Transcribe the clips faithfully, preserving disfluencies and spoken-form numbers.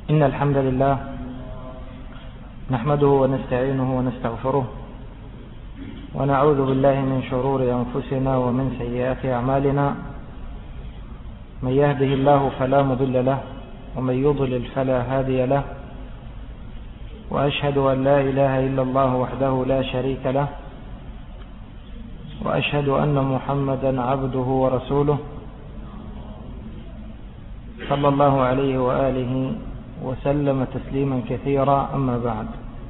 إن الحمد لله نحمده ونستعينه ونستغفره ونعوذ بالله من شرور أنفسنا ومن سيئات أعمالنا. من يهده الله فلا مضل له ومن يضلل فلا هادي له، وأشهد أن لا إله إلا الله وحده لا شريك له، وأشهد أن محمدا عبده ورسوله صلى الله عليه وآله وسلم تسليما كثيرا. أما بعد،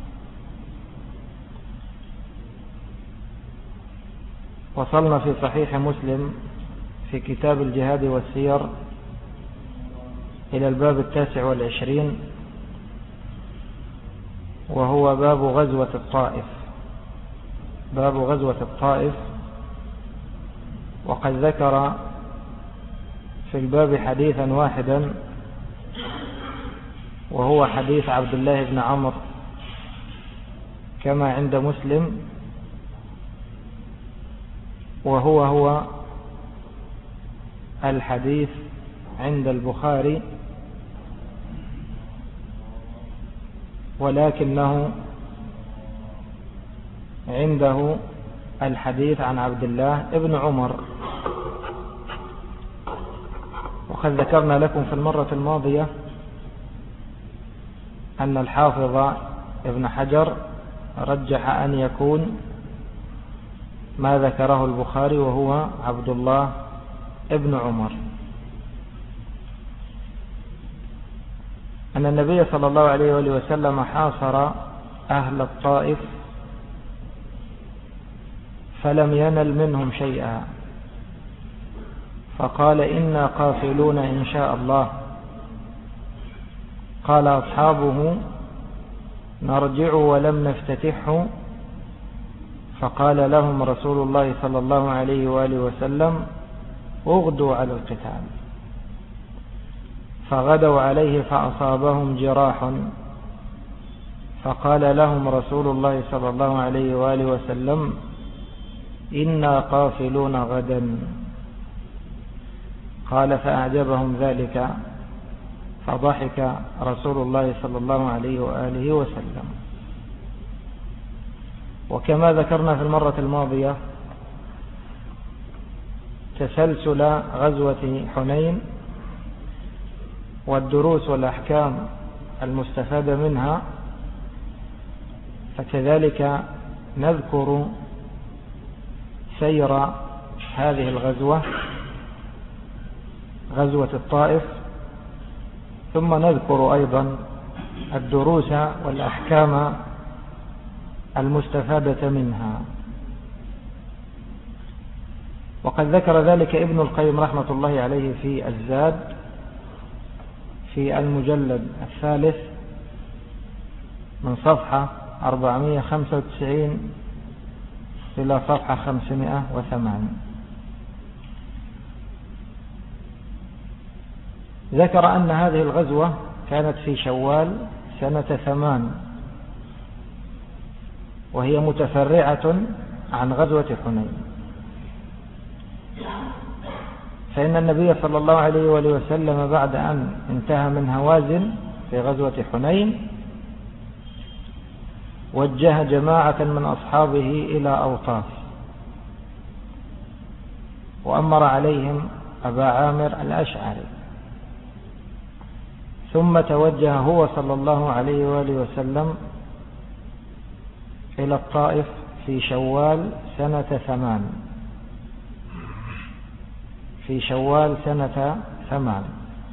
وصلنا في صحيح مسلم في كتاب الجهاد والسير إلى الباب التاسع والعشرين، وهو باب غزوة الطائف. باب غزوة الطائف. وقد ذكر في الباب حديثا واحدا، وهو حديث عبد الله بن عمرو كما عند مسلم، وهو هو الحديث عند البخاري، ولكنه عنده الحديث عن عبد الله بن عمر. وقد ذكرنا لكم في المرة الماضية أن الحافظ ابن حجر رجح أن يكون ما ذكره البخاري، وهو عبد الله ابن عمر، أن النبي صلى الله عليه وآله وسلم حاصر أهل الطائف فلم ينل منهم شيئا، فقال: إنا قافلون إن شاء الله. قال أصحابه: نرجع ولم نفتتحه. فقال لهم رسول الله صلى الله عليه وآله وسلم: اغدوا على القتال. فغدوا عليه فأصابهم جراح، فقال لهم رسول الله صلى الله عليه وآله وسلم: إنا قافلون غدا. قال: فأعجبهم ذلك، فضحك رسول الله صلى الله عليه وآله وسلم. وكما ذكرنا في المرة الماضية، تسلسل غزوة حنين والدروس والأحكام المستفادة منها، فكذلك نذكر سير هذه الغزوة، غزوة الطائف، ثم نذكر أيضا الدروس والأحكام المستفادة منها. وقد ذكر ذلك ابن القيم رحمة الله عليه في الزاد في المجلد الثالث من صفحة أربعمائة وخمسة وتسعين إلى صفحة خمسمائة وثمانين. ذكر أن هذه الغزوة كانت في شوال سنة ثمان، وهي متفرعة عن غزوة حنين، فإن النبي صلى الله عليه وآله وسلم بعد أن انتهى من هوازن في غزوة حنين وجه جماعة من أصحابه إلى أوطاس، وأمر عليهم أبا عامر الأشعري، ثم توجه هو صلى الله عليه وآله وسلم إلى الطائف في شوال سنة ثمان في شوال سنة ثمان.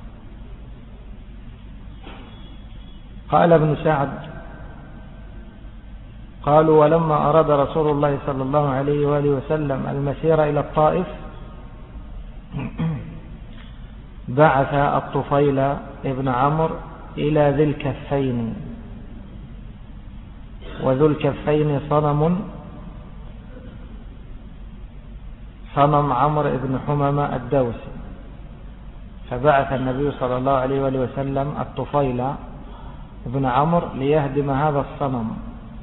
قال ابن سعد: قالوا: ولما أراد رسول الله صلى الله عليه وآله وسلم المسير إلى الطائف بعث الطفيل ابن عمرو إلى ذي الكفين، وذو الكفين صنم صنم عمرو بن حمامة الدوسي، فبعث النبي صلى الله عليه وآله وسلم الطفيل ابن عمرو ليهدم هذا الصنم.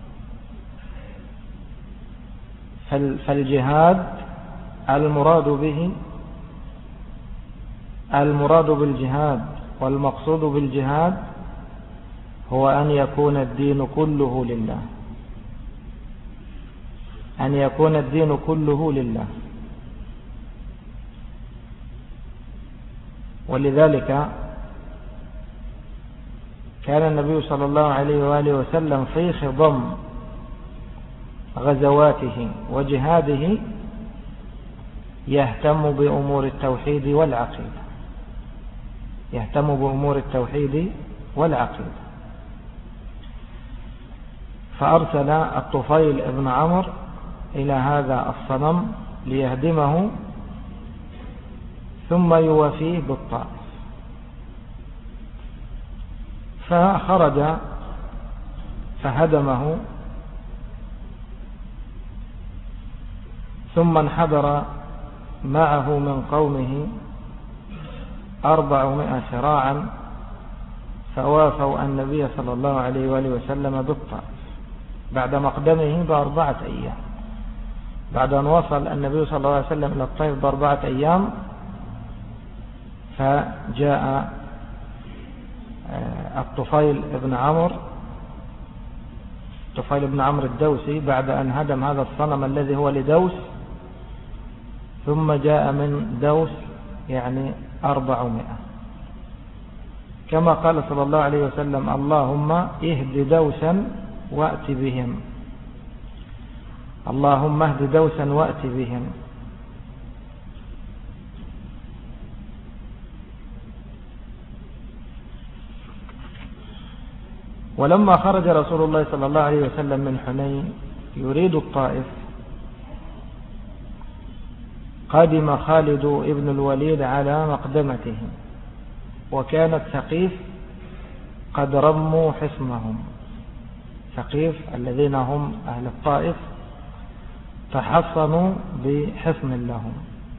فالجهاد المراد به المراد بالجهاد والمقصود بالجهاد هو أن يكون الدين كله لله، أن يكون الدين كله لله. ولذلك كان النبي صلى الله عليه وآله وسلم في خضم غزواته وجهاده يهتم بأمور التوحيد والعقيدة، يهتم بأمور التوحيد والعقيدة. فأرسل الطفيل ابن عمرو إلى هذا الصنم ليهدمه ثم يوافيه بالطائف. فخرج فهدمه، ثم انحدر معه من قومه أربعمائة سراعا فوافوا النبي صلى الله عليه وآله وسلم بالطائف بعد مقدمه بأربعة أيام. بعد أن وصل النبي صلى الله عليه وسلم إلى الطائف بأربعة أيام فجاء الطفيل ابن عمرو الطفيل ابن عمرو الدوسي بعد أن هدم هذا الصنم الذي هو لدوس، ثم جاء من دوس يعني أربعمائة، كما قال صلى الله عليه وسلم: اللهم اهد دوسا وأت بهم، اللهم اهد دوسا وأت بهم. ولما خرج رسول الله صلى الله عليه وسلم من حنين يريد الطائف، قدم خالد ابن الوليد على مقدمته، وكانت ثقيف قد رموا حصنهم. ثقيف الذين هم أهل الطائف تحصنوا بحصن لهم،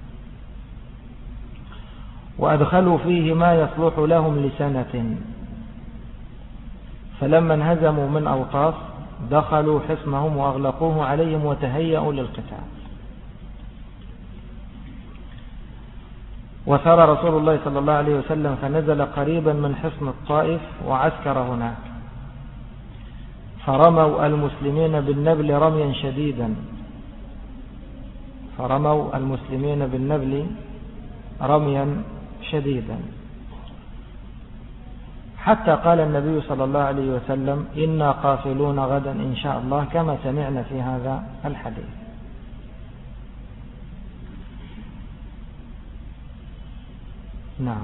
وأدخلوا فيه ما يصلح لهم لسنة. فلما انهزموا من أوطاس دخلوا حصنهم وأغلقوه عليهم وتهيأوا للقتال. وسار رسول الله صلى الله عليه وسلم فنزل قريبا من حصن الطائف وعسكر هناك، فرموا المسلمين بالنبل رميا شديدا فرموا المسلمين بالنبل رميا شديدا حتى قال النبي صلى الله عليه وسلم: إنا قافلون غدا إن شاء الله، كما سمعنا في هذا الحديث. نعم.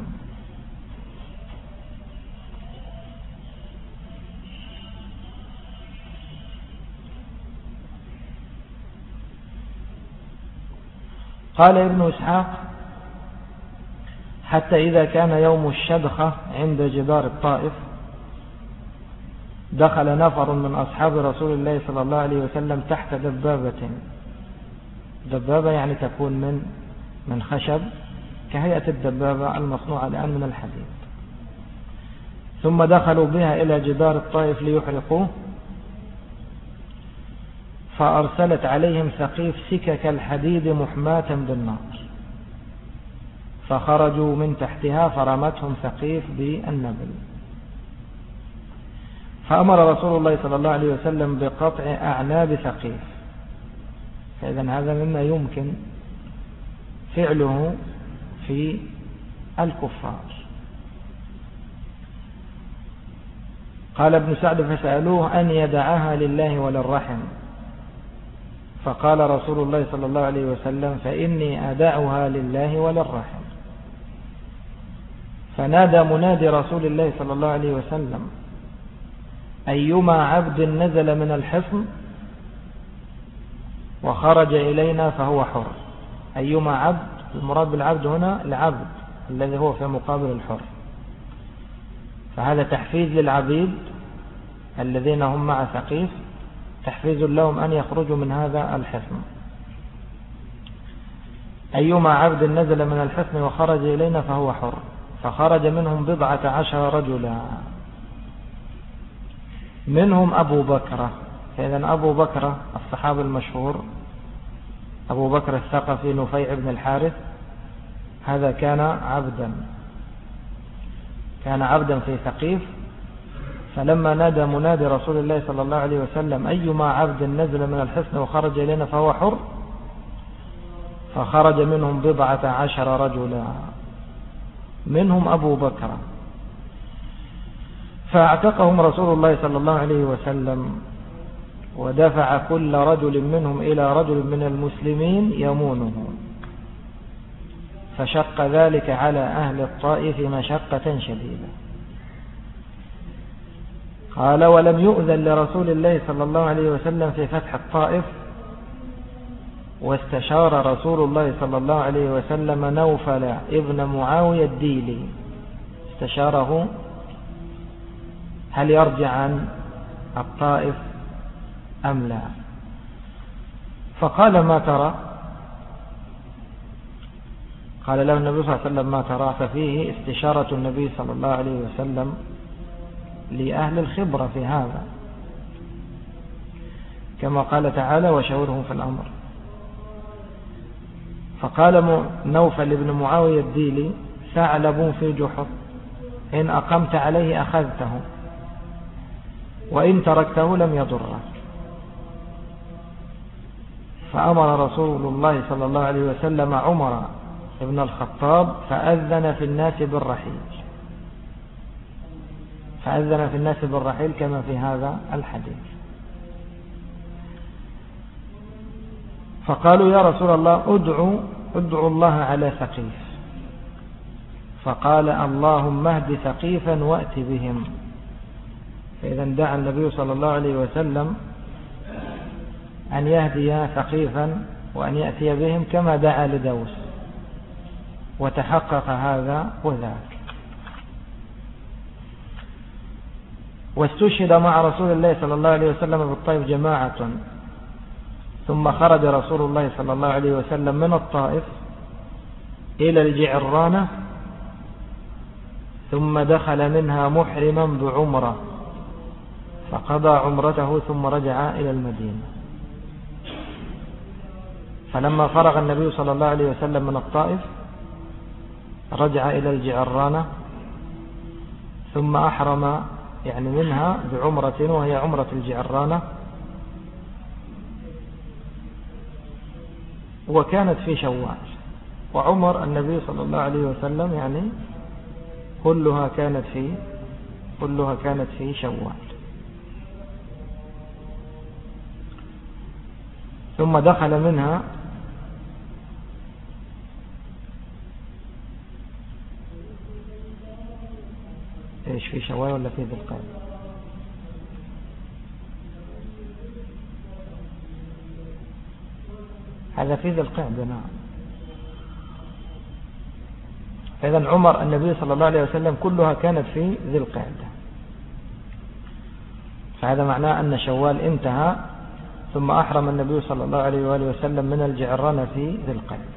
قال ابن إسحاق: حتى إذا كان يوم الشدخة عند جدار الطائف دخل نفر من أصحاب رسول الله صلى الله عليه وسلم تحت دبابة. دبابة يعني تكون من من خشب كهيئة الدبابة المصنوعة الآن من الحديد. ثم دخلوا بها إلى جدار الطائف ليحرقوه، فأرسلت عليهم ثقيف سكك الحديد محماة بالنار، فخرجوا من تحتها فرمتهم ثقيف بالنبل. فأمر رسول الله صلى الله عليه وسلم بقطع أعناب ثقيف. فإذا هذا مما يمكن فعله في الكفار. قال ابن سعد: فسألوه أن يدعها لله وللرحم، فقال رسول الله صلى الله عليه وسلم: فإني أدعها لله وللرحم. فنادى منادي رسول الله صلى الله عليه وسلم: أيما عبد نزل من الحصن وخرج إلينا فهو حر. أيما عبد، المراد بالعبد هنا العبد الذي هو في مقابل الحر، فهذا تحفيز للعبيد الذين هم مع ثقيف، تحفيز لهم أن يخرجوا من هذا الحصن. أيما عبد نزل من الحصن وخرج إلينا فهو حر. فخرج منهم بضعة عشر رجلا، منهم أبو بكر. فإذا أبو بكر الصحابي المشهور، أبو بكر الثقفي نفيع بن الحارث، هذا كان عبدا كان عبدا في ثقيف، فلما نادى منادي رسول الله صلى الله عليه وسلم أيما عبد نزل من الحصن وخرج إلينا فهو حر، فخرج منهم بضعة عشر رجلا منهم أبو بكر، فاعتقهم رسول الله صلى الله عليه وسلم ودفع كل رجل منهم إلى رجل من المسلمين يمونه، فشق ذلك على أهل الطائف مشقة شديدة. قال ولم يؤذن لرسول الله صلى الله عليه وسلم في فتح الطائف، واستشار رسول الله صلى الله عليه وسلم نوفل ابن معاوية الديلي، استشاره هل يرجع عن الطائف أم لا، فقال ما ترى؟ قال له النبي صلى الله عليه وسلم ما ترى؟ ففيه استشارة النبي صلى الله عليه وسلم لأهل الخبرة في هذا، كما قال تعالى وشاورهم في الأمر. فقال نوفل بن معاوية الديلي ثعلب في جحر، إن أقمت عليه أخذته وإن تركته لم يضرك. فأمر رسول الله صلى الله عليه وسلم عمر ابن الخطاب فأذن في الناس بالرحيل، فأذن في الناس بالرحيل كما في هذا الحديث. فقالوا يا رسول الله ادعوا ادعوا الله على ثقيف، فقال اللهم اهد ثقيفا وأت بهم. فإذا دعا النبي صلى الله عليه وسلم أن يهدي ثقيفا وأن يأتي بهم كما دعا لدوس، وتحقق هذا وذاك. واستشهد مع رسول الله صلى الله عليه وسلم بالطائف جماعة، ثم خرج رسول الله صلى الله عليه وسلم من الطائف إلى الجعرانة، ثم دخل منها محرما بعمرة، فقضى عمرته ثم رجع إلى المدينة. فلما فرغ النبي صلى الله عليه وسلم من الطائف رجع إلى الجعرانة، ثم أحرم يعني منها بعمرة وهي عمرة الجعرانة، وكانت في شوال. وعمر النبي صلى الله عليه وسلم يعني كلها كانت في كلها كانت في شوال. ثم دخل منها ايش في شوال ولا في ذي القعدة؟ هذا في ذي القعدة. نعم. فإذا عمر النبي صلى الله عليه وسلم كلها كانت في ذي القعدة، فهذا معناه أن شوال انتهى، ثم أحرم النبي صلى الله عليه وآله وسلم من الجعرانة في ذي القعدة.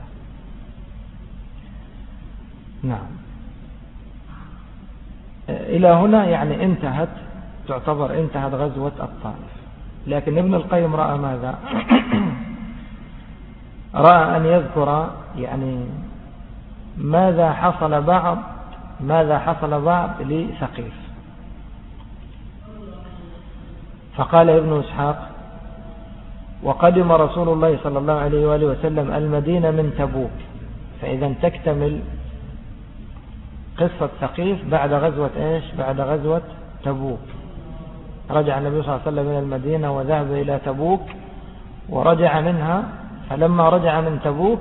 نعم. إلى هنا يعني انتهت تعتبر انتهت غزوة الطائف. لكن ابن القيم رأى ماذا؟ رأى أن يذكر يعني ماذا حصل بعض ماذا حصل بعض لثقيف. فقال ابن إسحاق وقدم رسول الله صلى الله عليه وآله وسلم المدينة من تبوك، فإذا تكتمل قصة ثقيف بعد غزوة إيش؟ بعد غزوة تبوك. رجع النبي صلى الله عليه وسلم من المدينة وذهب إلى تبوك ورجع منها. فلما رجع من تبوك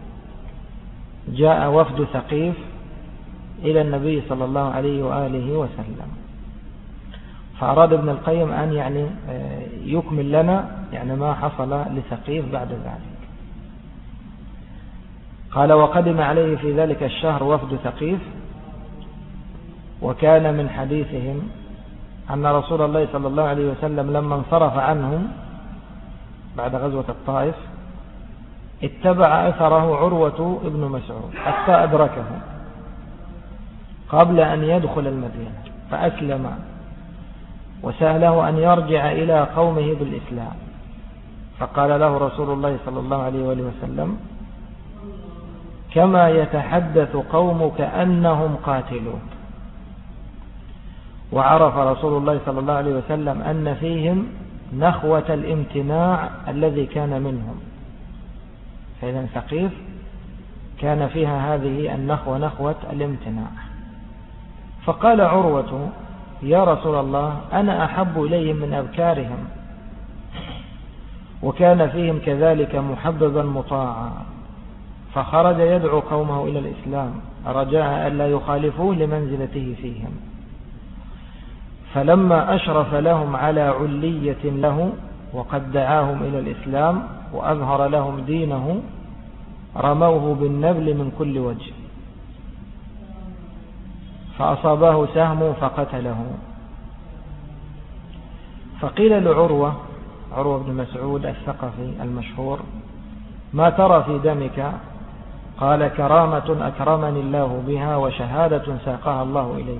جاء وفد ثقيف إلى النبي صلى الله عليه وآله وسلم، فأراد ابن القيم أن يعني يكمل لنا يعني ما حصل لثقيف بعد ذلك. قال وقدم عليه في ذلك الشهر وفد ثقيف، وكان من حديثهم أن رسول الله صلى الله عليه وسلم لما انصرف عنهم بعد غزوة الطائف اتبع أثره عروة ابن مسعود حتى أدركه قبل أن يدخل المدينة فأسلم، وسأله أن يرجع إلى قومه بالإسلام، فقال له رسول الله صلى الله عليه وآله وسلم كما يتحدث قومك أنهم قاتلون، وعرف رسول الله صلى الله عليه وسلم أن فيهم نخوة الامتناع الذي كان منهم. فإذا ثقيف كان فيها هذه النخوة نخوة الامتناع. فقال عروة يا رسول الله أنا أحب إليهم من أبكارهم، وكان فيهم كذلك محببا مطاعا، فخرج يدعو قومه إلى الإسلام رجاء ألا يخالفوه لمنزلته فيهم. فلما أشرف لهم على علية له وقد دعاهم إلى الإسلام وأظهر لهم دينه رموه بالنبل من كل وجه، فأصابه سهم فقتله. فقيل لعروة عروة بن مسعود الثقفي المشهور ما ترى في دمك؟ قال كرامة أكرمني الله بها وشهادة ساقها الله إلي.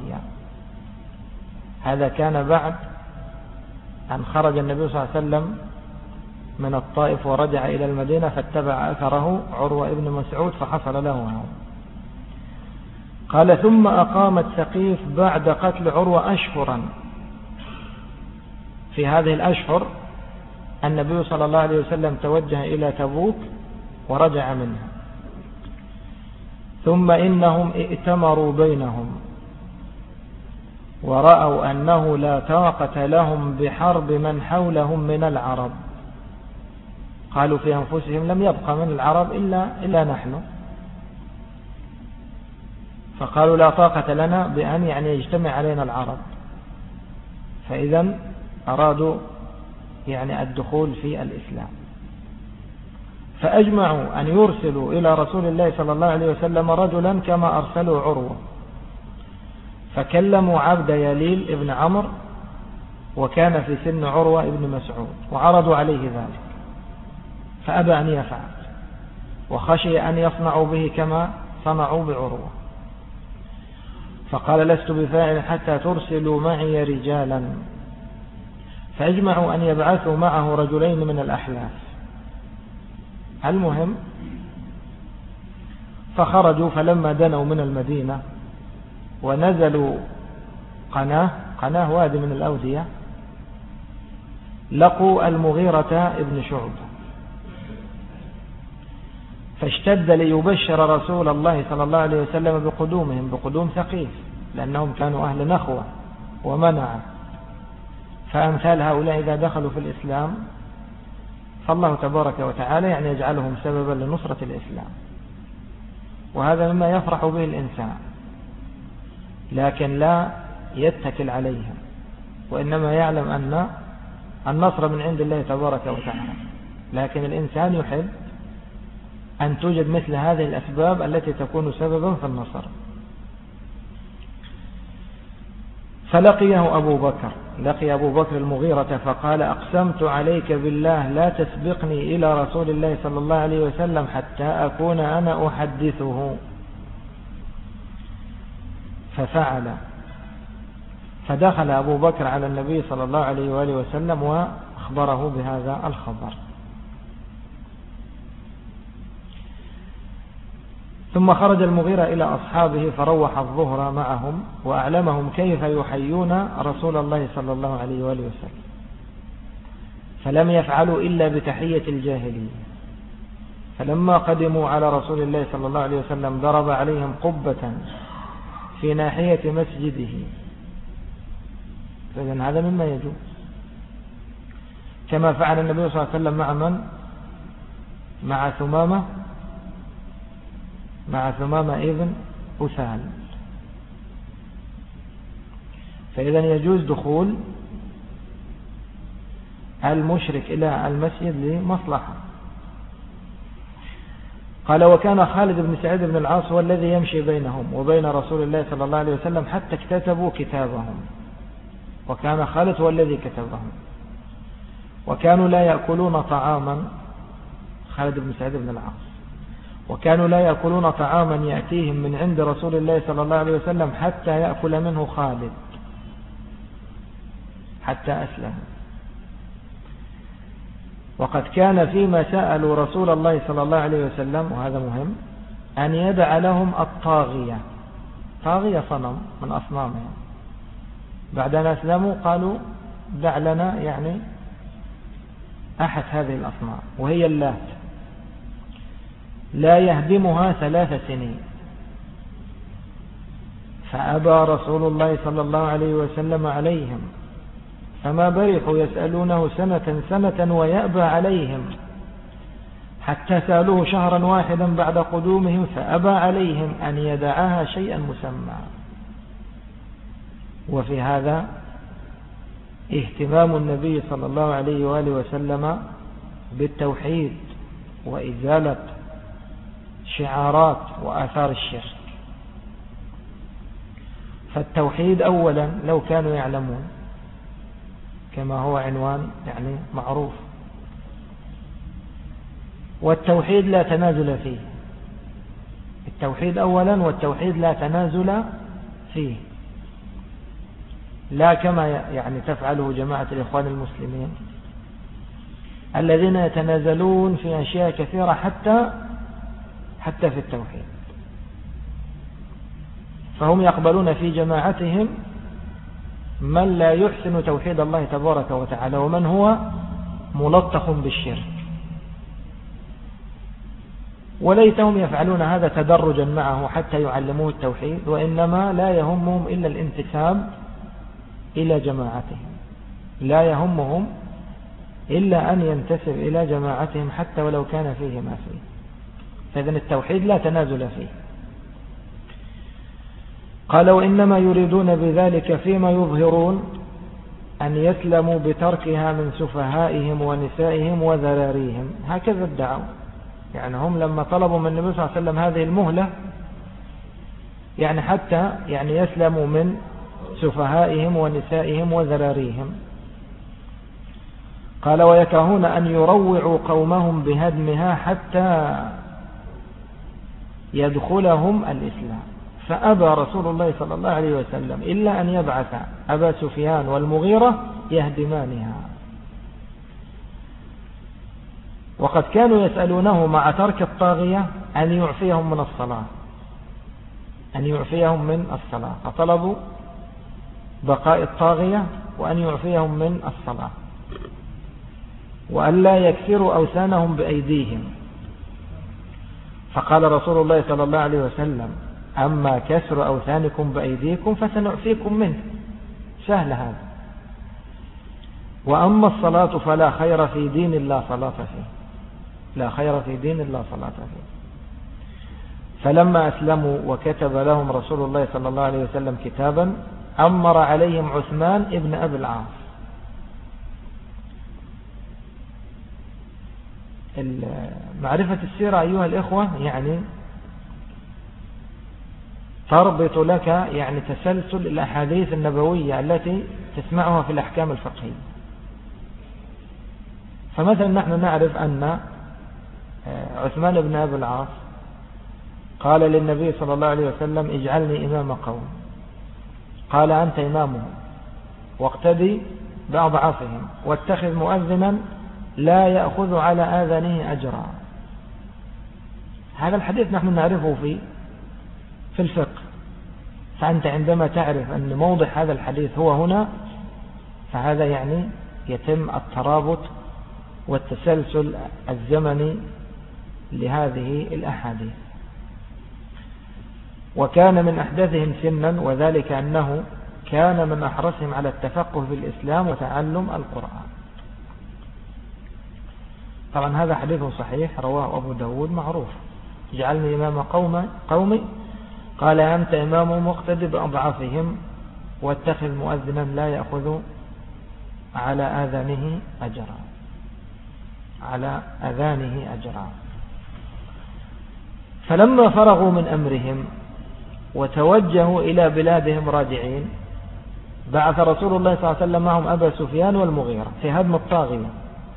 هذا كان بعد أن خرج النبي صلى الله عليه وسلم من الطائف ورجع إلى المدينة فاتبع أثره عروة بن مسعود فحصل له هذا. قال ثم أقامت ثقيف بعد قتل عروة أشهرا. في هذه الأشهر النبي صلى الله عليه وسلم توجه إلى تبوك ورجع منها. ثم إنهم ائتمروا بينهم ورأوا أنه لا طاقة لهم بحرب من حولهم من العرب. قالوا في أنفسهم لم يبقى من العرب إلا, إلا نحن، فقالوا لا طاقة لنا بأن يعني يجتمع علينا العرب. فإذا أرادوا يعني الدخول في الإسلام، فأجمعوا أن يرسلوا إلى رسول الله صلى الله عليه وسلم رجلا كما أرسلوا عروة. فكلموا عبد يليل ابن عمرو وكان في سن عروة ابن مسعود وعرضوا عليه ذلك، فأبى أن يفعل وخشي أن يصنعوا به كما صنعوا بعروة. فقال لست بفاعل حتى ترسلوا معي رجالا. فأجمعوا أن يبعثوا معه رجلين من الأحلاف. المهم فخرجوا، فلما دنوا من المدينة ونزلوا قناه قناه وادي من الأودية لقوا المغيرة ابن شعبة، فاشتد ليبشر رسول الله صلى الله عليه وسلم بقدومهم بقدوم ثقيف، لأنهم كانوا أهل نخوة ومنع. فأمثال هؤلاء إذا دخلوا في الإسلام فالله تبارك وتعالى يعني يجعلهم سببا لنصرة الإسلام، وهذا مما يفرح به الإنسان، لكن لا يتكل عليهم، وإنما يعلم أن النصر من عند الله تبارك وتعالى. لكن الإنسان يحب أن توجد مثل هذه الأسباب التي تكون سببا في النصر. فلقيه أبو بكر لقي أبو بكر المغيرة فقال أقسمت عليك بالله لا تسبقني إلى رسول الله صلى الله عليه وسلم حتى أكون أنا أحدثه. ففعل، فدخل أبو بكر على النبي صلى الله عليه وآله وسلم وأخبره بهذا الخبر. ثم خرج المغيرة إلى أصحابه فروح الظهر معهم وأعلمهم كيف يحيون رسول الله صلى الله عليه وآله وسلم، فلم يفعلوا إلا بتحية الجاهلية. فلما قدموا على رسول الله صلى الله عليه وسلم ضرب عليهم قبة في ناحية مسجده. فإذن هذا مما يجوز، كما فعل النبي صلى الله عليه وسلم مع من؟ مع ثمامة مع ثمامة ابن أسال. فإذن يجوز دخول المشرك إلى المسجد لمصلحة. قال وكان خالد بن سعيد بن العاص هو الذي يمشي بينهم وبين رسول الله صلى الله عليه وسلم حتى اكتتبوا كتابهم، وكان خالد هو الذي كتبهم. وكانوا لا يأكلون طعاما، خالد بن سعيد بن العاص، وكانوا لا يأكلون طعاما يأتيهم من عند رسول الله صلى الله عليه وسلم حتى يأكل منه خالد حتى أسلم. وقد كان فيما سألوا رسول الله صلى الله عليه وسلم، وهذا مهم، أن يدع لهم الطاغية. طاغية صنم من أصنامهم، بعد أن أسلموا قالوا دع لنا يعني أحد هذه الأصنام، وهي اللات، لا يهدمها ثلاث سنين. فأبى رسول الله صلى الله عليه وسلم عليهم، فما برحوا يسألونه سنة سنة ويأبى عليهم، حتى سألوه شهرا واحدا بعد قدومهم فأبى عليهم أن يدعها شيئا مسمى. وفي هذا اهتمام النبي صلى الله عليه وآله وسلم بالتوحيد وإزالة شعارات وآثار الشرك. فالتوحيد أولا لو كانوا يعلمون كما هو عنوان يعني معروف، والتوحيد لا تنازل فيه، التوحيد أولا، والتوحيد لا تنازل فيه، لا كما يعني تفعله جماعة الإخوان المسلمين الذين يتنازلون في أشياء كثيرة حتى حتى في التوحيد. فهم يقبلون في جماعتهم من لا يحسن توحيد الله تبارك وتعالى، ومن هو ملطخ بالشرك، وليتهم يفعلون هذا تدرجا معه حتى يعلموه التوحيد، وإنما لا يهمهم إلا الانتساب إلى جماعتهم، لا يهمهم إلا أن ينتسب إلى جماعتهم حتى ولو كان فيه ما فيه. فإذن التوحيد لا تنازل فيه. قال وإنما يريدون بذلك فيما يظهرون أن يسلموا بتركها من سفهائهم ونسائهم وذراريهم، هكذا ادعوا. يعني هم لما طلبوا من النبي صلى الله عليه وسلم هذه المهلة يعني حتى يعني يسلموا من سفهائهم ونسائهم وذراريهم. قال ويكرهون أن يروعوا قومهم بهدمها حتى يدخلهم الإسلام، فأبى رسول الله صلى الله عليه وسلم إلا أن يبعث أبا سفيان والمغيرة يهدمانها. وقد كانوا يسألونه مع ترك الطاغية أن يعفيهم من الصلاة، أن يعفيهم من الصلاة، فطلبوا بقاء الطاغية وأن يعفيهم من الصلاة، وأن لا يكسروا أوثانهم بأيديهم. فقال رسول الله صلى الله عليه وسلم أما كسر أوثانكم بأيديكم فسنعفيكم منه، سهل هذا. وأما الصلاة فلا خير في دين لا صلاة فيه، لا خير في دين لا صلاة فيه. فلما أسلموا وكتب لهم رسول الله صلى الله عليه وسلم كتابا أمر عليهم عثمان ابن أبي العاص. معرفة السيرة أيها الإخوة يعني تربط لك يعني تسلسل الأحاديث النبوية التي تسمعها في الأحكام الفقهية. فمثلا نحن نعرف أن عثمان بن أبي العاص قال للنبي صلى الله عليه وسلم اجعلني إمام قوم، قال أنت إمامهم واقتدي بأضعافهم واتخذ مؤذنا لا يأخذ على آذانه أجرا. هذا الحديث نحن نعرفه في في الفقه. فأنت عندما تعرف أن موضع هذا الحديث هو هنا، فهذا يعني يتم الترابط والتسلسل الزمني لهذه الأحاديث. وكان من أحدثهم سنا وذلك أنه كان من أحرصهم على التفقه في الإسلام وتعلم القرآن. طبعا هذا حديث صحيح رواه أبو داود معروف، اجعلني إمام قوم قومي قال أنت إمام مقتدي بأضعافهم واتخذ مؤذنا لا يأخذ على آذانه أجرا، على أذانه أجرا. فلما فرغوا من أمرهم وتوجهوا إلى بلادهم راجعين بعث رسول الله صلى الله عليه وسلم معهم أبا سفيان والمغيرة في هدم الطاغية.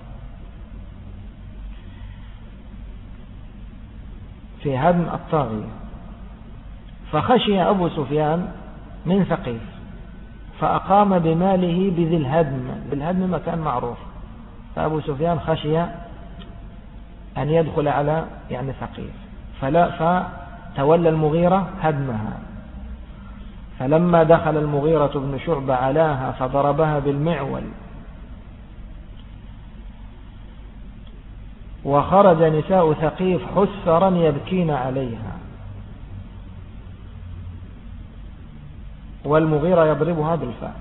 في هدم الطاغية فخشي أبو سفيان من ثقيف فأقام بماله بذي الهدم، بالهدم مكان معروف، فأبو سفيان خشي أن يدخل على يعني ثقيف، فلا فتولى المغيرة هدمها. فلما دخل المغيرة بن شعبة علاها فضربها بالمعول وخرج نساء ثقيف حسرا يبكين عليها والمغيرة يضربها بالفأس.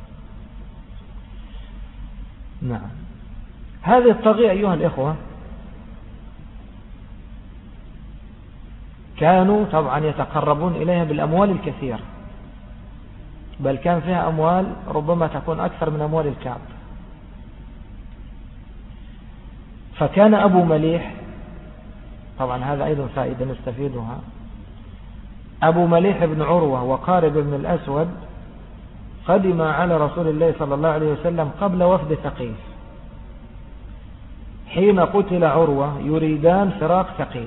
نعم. هذه الطاغية أيها الإخوة كانوا طبعا يتقربون إليها بالأموال الكثيرة، بل كان فيها أموال ربما تكون أكثر من أموال الكعب. فكان أبو مليح، طبعا هذا أيضا فائدة نستفيدها، أبو مليح بن عروة وقارب بن الأسود قدم على رسول الله صلى الله عليه وسلم قبل وفد ثقيف حين قتل عروة يريدان فراق ثقيف.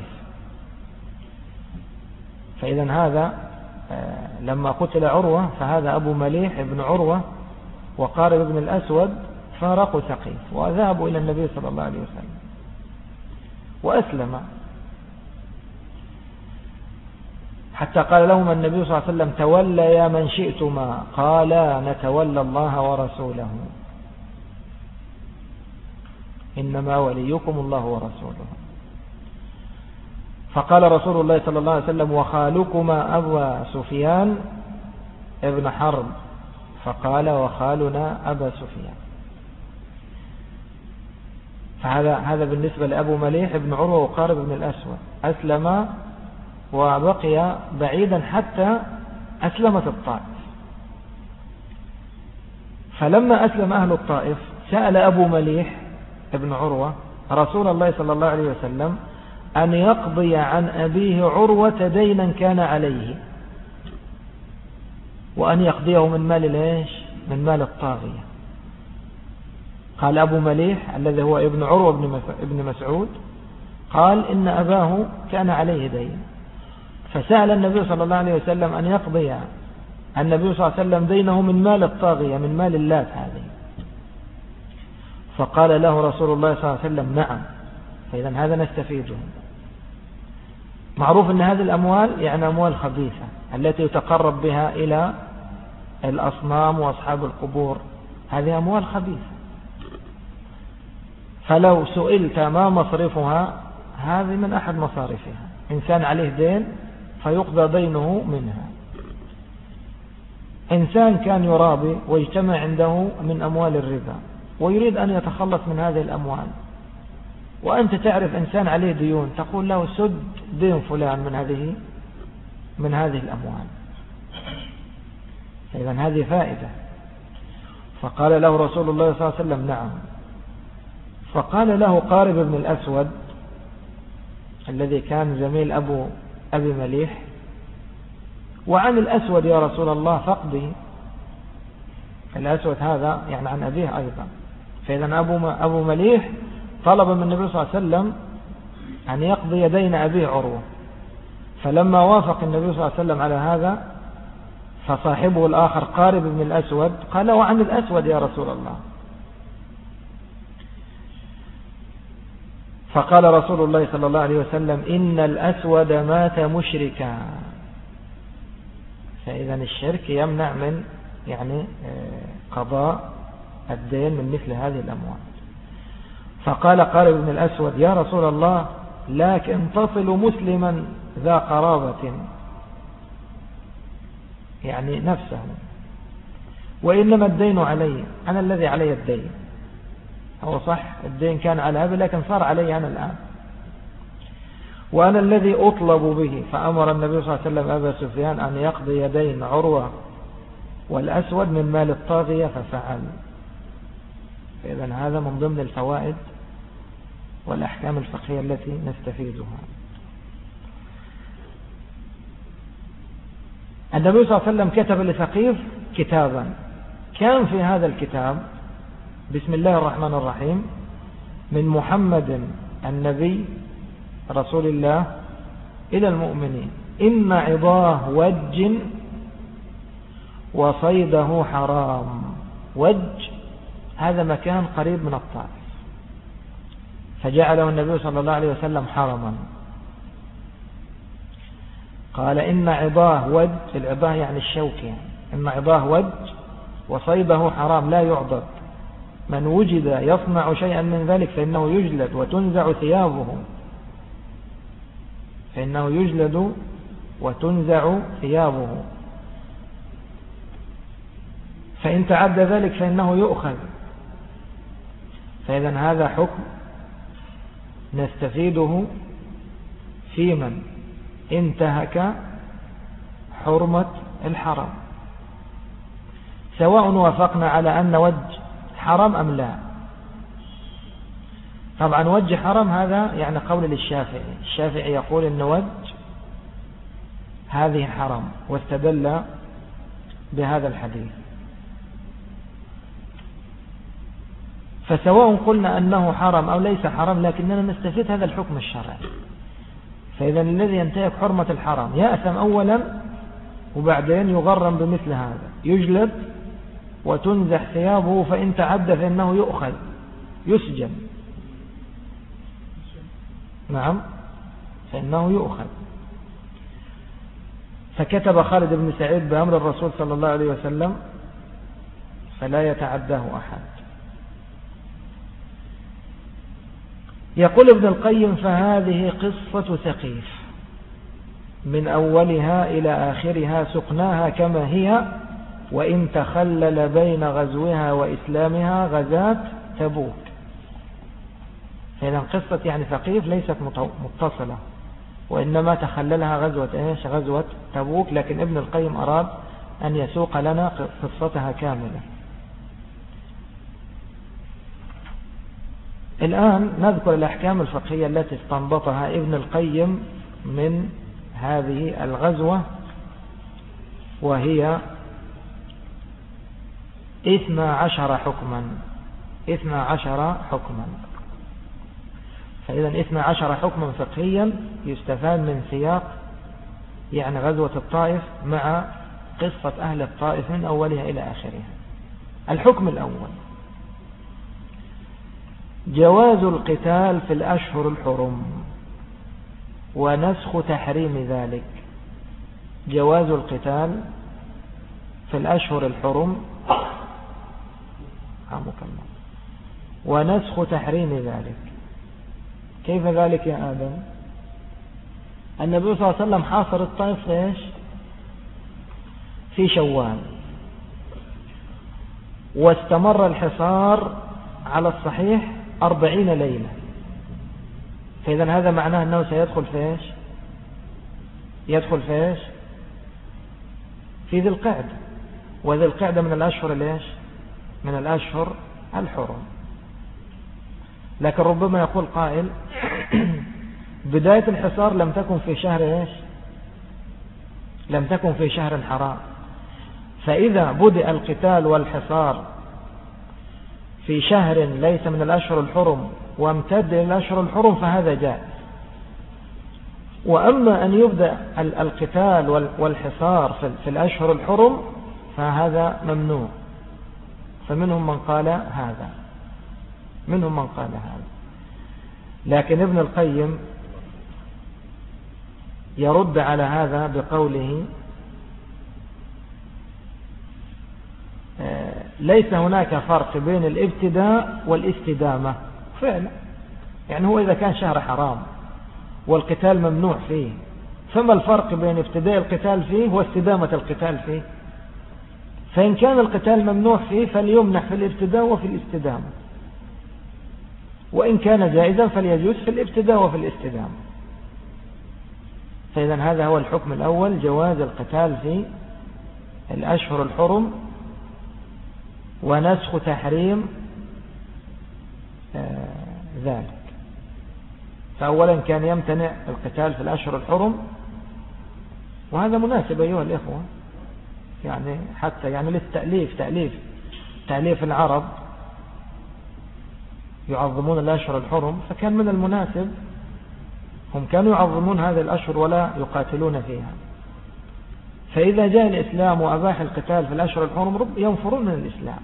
فإذا هذا لما قتل عروة فهذا أبو مليح بن عروة وقارب بن الأسود فارقوا ثقيف وذهبوا إلى النبي صلى الله عليه وسلم وأسلم، حتى قال لهم النبي صلى الله عليه وسلم تولى يا من شئتما، قالا نتولى الله ورسوله، إنما وليكم الله ورسوله. فقال رسول الله صلى الله عليه وسلم وخالكما أبا سفيان ابن حرب، فقال وخالنا أبا سفيان. فهذا هذا بالنسبة لأبو مليح بن عروة وقارب بن الأسود، أسلم وبقي بعيدا حتى أسلمت الطائف. فلما أسلم أهل الطائف سأل أبو مليح بن عروة رسول الله صلى الله عليه وسلم أن يقضي عن أبيه عروة دينا كان عليه، وأن يقضيه من مال ليش؟ من مال الطاغية. قال أبو مليح الذي هو ابن عروة ابن مسعود قال إن أباه كان عليه دين، فسأل النبي صلى الله عليه وسلم أن يقضي النبي صلى الله عليه وسلم دينه من مال الطاغية، من مال اللات هذه. فقال له رسول الله صلى الله عليه وسلم نعم. فإذا هذا نستفيده. معروف أن هذه الأموال يعني أموال خبيثة التي يتقرب بها إلى الأصنام وأصحاب القبور، هذه أموال خبيثة. فلو سئلت ما مصرفها، هذه من أحد مصارفها. إنسان عليه دين فيقضى دينه منها. إنسان كان يرابي ويجتمع عنده من أموال الربا ويريد أن يتخلص من هذه الأموال، وأنت تعرف إنسان عليه ديون، تقول له سد دين فلان من هذه من هذه الأموال. إذا هذه فائدة. فقال له رسول الله صلى الله عليه وسلم نعم. فقال له قارب بن الأسود الذي كان زميل أبو أبي مليح وعن الأسود يا رسول الله فقده. الأسود هذا يعني عن أبيه أيضا. فإذا أبو, أبو مليح طلب من النبي صلى الله عليه وسلم أن يقضي دين أبيه عروة، فلما وافق النبي صلى الله عليه وسلم على هذا فصاحبه الآخر قارب بن الأسود قال وعن الأسود يا رسول الله. فقال رسول الله صلى الله عليه وسلم إن الأسود مات مشركا. فإذا الشرك يمنع من يعني قضاء الدين من مثل هذه الأموال. فقال قارب بن الأسود يا رسول الله لكن تصل مسلما ذا قرابة، يعني نفسه، وإنما الدين علي، أنا الذي علي الدين. هو صح الدين كان على أبي لكن صار علي أنا الآن، وأنا الذي أطلب به. فأمر النبي صلى الله عليه وسلم أبا سفيان أن يقضي دين عروة والأسود من مال الطاغية ففعل. فإذا هذا من ضمن الفوائد والأحكام الفقهية التي نستفيدها. النبي صلى الله عليه وسلم كتب لثقيف كتابا، كان في هذا الكتاب بسم الله الرحمن الرحيم من محمد النبي رسول الله إلى المؤمنين إن عضاه وج وصيده حرام. وج هذا مكان قريب من الطائف، فجعله النبي صلى الله عليه وسلم حرما. قال إن عضاه وج، العضاه يعني الشوك، يعني إن عضاه وج وصيده حرام لا يعضد، من وجد يصنع شيئا من ذلك فإنه يجلد وتنزع ثيابه، فإنه يجلد وتنزع ثيابه، فإن تعدى ذلك فإنه يؤخذ. فإذا هذا حكم نستفيده في من انتهك حرمة الحرم، سواء وافقنا على أن وج حرم أم لا. طبعا وج حرم هذا يعني قول للشافعي، الشافعي يقول أن وج هذه حرم واستدل بهذا الحديث. فسواء قلنا أنه حرم أو ليس حرم، لكننا نستفيد هذا الحكم الشرعي. فإذا الذي ينتهك حرمة الحرم يأثم أولا، وبعدين يغرم بمثل هذا، يجلد وتنزح ثيابه، فإن تعدى فإنه يؤخذ يسجن. نعم، فإنه يؤخذ. فكتب خالد بن سعيد بأمر الرسول صلى الله عليه وسلم فلا يتعداه أحد. يقول ابن القيم: فهذه قصة ثقيف من أولها إلى آخرها سقناها كما هي، وإن تخلل بين غزوها وإسلامها غزاة تبوك. فإذا قصة يعني ثقيف ليست متصلة، وإنما تخللها غزوة إيش؟ غزوة تبوك. لكن ابن القيم أراد أن يسوق لنا قصتها كاملة. الآن نذكر الأحكام الفقهية التي استنبطها ابن القيم من هذه الغزوة، وهي اثنا عشر حكما اثنا عشر حكما فإذا اثنا عشر حكما فقهيا يستفاد من سياق يعني غزوة الطائف مع قصة أهل الطائف من أولها إلى آخرها. الحكم الأول: جواز القتال في الأشهر الحرم ونسخ تحريم ذلك. جواز القتال في الأشهر الحرم ونسخ تحريم ذلك. كيف ذلك يا آدم؟ النبي صلى الله عليه وسلم حاصر الطائف في إيش؟ في شوال، واستمر الحصار على الصحيح أربعين ليلة. فإذا هذا معناه أنه سيدخل في إيش؟ يدخل في إيش؟ في ذي القعدة، وذي القعدة من الأشهر ليش؟ من الأشهر الحرم. لكن ربما يقول قائل: بداية الحصار لم تكن في شهر إيش؟ لم تكن في شهر حرام. فإذا بدأ القتال والحصار في شهر ليس من الأشهر الحرم وامتد إلى الأشهر الحرم فهذا جائز. وأما أن يبدأ القتال والحصار في الأشهر الحرم فهذا ممنوع. فمنهم من قال هذا منهم من قال هذا لكن ابن القيم يرد على هذا بقوله: ليس هناك فرق بين الابتداء والاستدامة. فعلا يعني هو إذا كان شهر حرام والقتال ممنوع فيه، فما الفرق بين ابتداء القتال فيه واستدامة القتال فيه؟ فإن كان القتال ممنوع فيه فليمنع في الابتداء وفي الاستدامة، وإن كان جائزا فليجوز في الابتداء وفي الاستدامة. فإذا هذا هو الحكم الأول: جواز القتال في الأشهر الحرم ونسخ تحريم آه ذلك. فأولا كان يمتنع القتال في الأشهر الحرم، وهذا مناسب أيها الإخوة، يعني حتى يعني للتأليف تأليف تأليف العرب يعظمون الأشهر الحرم، فكان من المناسب، هم كانوا يعظمون هذه الأشهر ولا يقاتلون فيها. فإذا جاء الإسلام وأباح القتال في الأشهر الحرم ينفرون من الإسلام،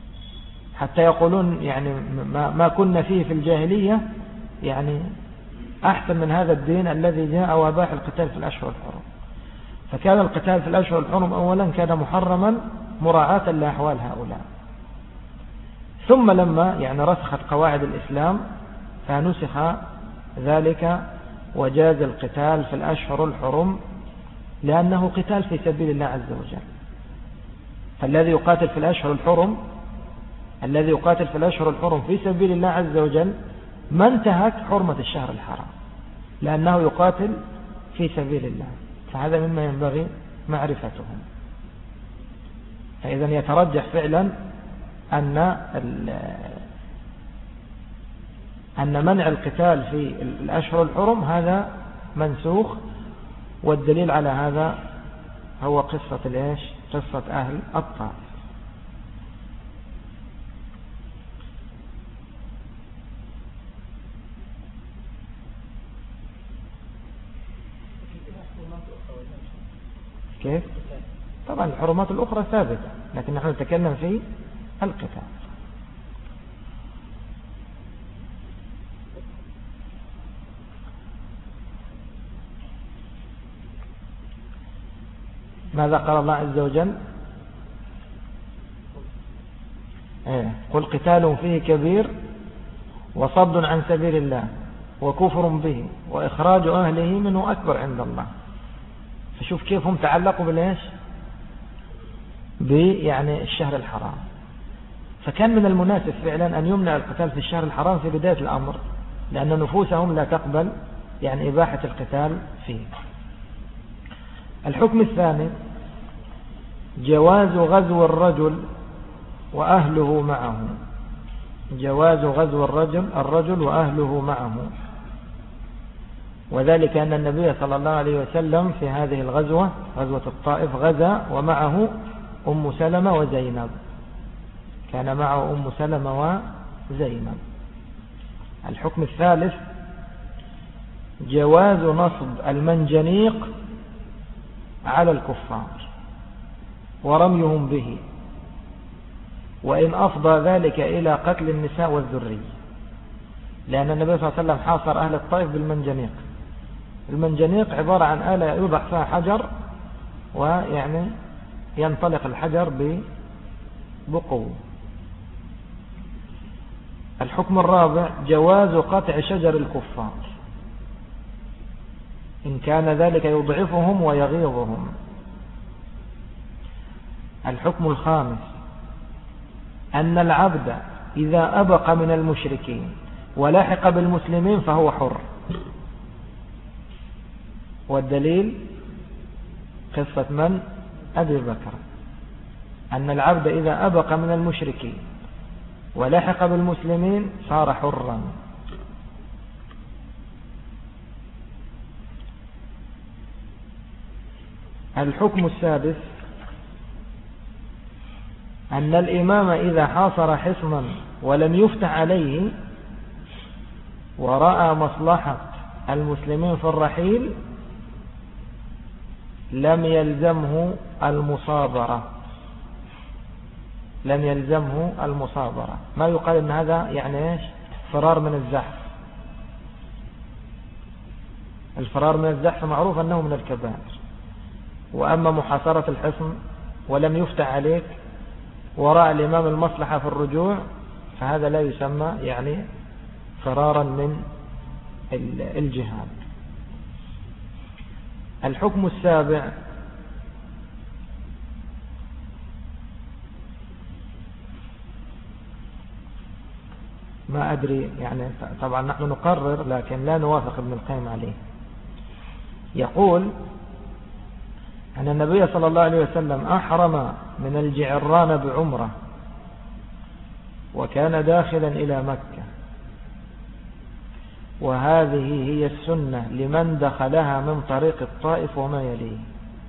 حتى يقولون يعني ما, ما كنا فيه في الجاهلية يعني أحسن من هذا الدين الذي جاء وأباح القتال في الأشهر الحرم. فكان القتال في الأشهر الحرم أولا كان محرما مراعاة لأحوال هؤلاء. ثم لما يعني رسخت قواعد الإسلام فنسخ ذلك وجاز القتال في الأشهر الحرم لأنه قتال في سبيل الله عز وجل. فالذي يقاتل في الأشهر الحرم الذي يقاتل في الأشهر الحرم في سبيل الله عز وجل ما انتهك حرمة الشهر الحرام لأنه يقاتل في سبيل الله. فهذا مما ينبغي معرفتهم. فإذا يترجح فعلا أن أن منع القتال في الأشهر الحرم هذا منسوخ. والدليل على هذا هو قصة الإيش؟ قصة أهل الطائف. كيف؟ طبعا الحرمات الأخرى ثابتة لكن نحن نتكلم في القتال. ماذا قال الله عز وجل؟ ايه قل قتال فيه كبير وصد عن سبيل الله وكفر به وإخراج أهله منه أكبر عند الله. فشوف كيف هم تعلقوا بالإيش؟ يعني الشهر الحرام. فكان من المناسب فعلا أن يمنع القتال في الشهر الحرام في بداية الأمر لأن نفوسهم لا تقبل يعني إباحة القتال فيه. الحكم الثاني جواز غزو الرجل وأهله معه. جواز غزو الرجل الرجل وأهله معه. وذلك أن النبي صلى الله عليه وسلم في هذه الغزوة غزوة الطائف غزا ومعه أم سلمة وزينب. كان معه أم سلمة وزينب. الحكم الثالث جواز نصب المنجنيق على الكفار ورميهم به وإن أفضى ذلك إلى قتل النساء والذرية. لأن النبي صلى الله عليه وسلم حاصر أهل الطائف بالمنجنيق. المنجنيق عبارة عن آلة يوضع فيها حجر ويعني ينطلق الحجر بقوة. الحكم الرابع جواز قطع شجر الكفار إن كان ذلك يضعفهم ويغيظهم. الحكم الخامس أن العبد إذا أبق من المشركين ولحق بالمسلمين فهو حر. والدليل قصة من؟ أبي بكر. أن العبد إذا أبق من المشركين ولحق بالمسلمين صار حرا. الحكم السادس أن الإمام إذا حاصر حصنا ولم يفتح عليه ورأى مصلحة المسلمين في الرحيل لم يلزمه المصابرة. لم يلزمه المصابرة. ما يقال إن هذا يعني إيش؟ فرار من الزحف. الفرار من الزحف معروف أنه من الكبائر. وأما محاصرة الحصن ولم يفتح عليك ورأى الإمام المصلحة في الرجوع فهذا لا يسمى يعني فرارا من الجهاد. الحكم السابع ما أدري يعني طبعا نحن نقرر لكن لا نوافق ابن القيم عليه. يقول أن النبي صلى الله عليه وسلم أحرم من الجعران بعمرة وكان داخلا إلى مكة وهذه هي السنة لمن دخلها من طريق الطائف وما يليه.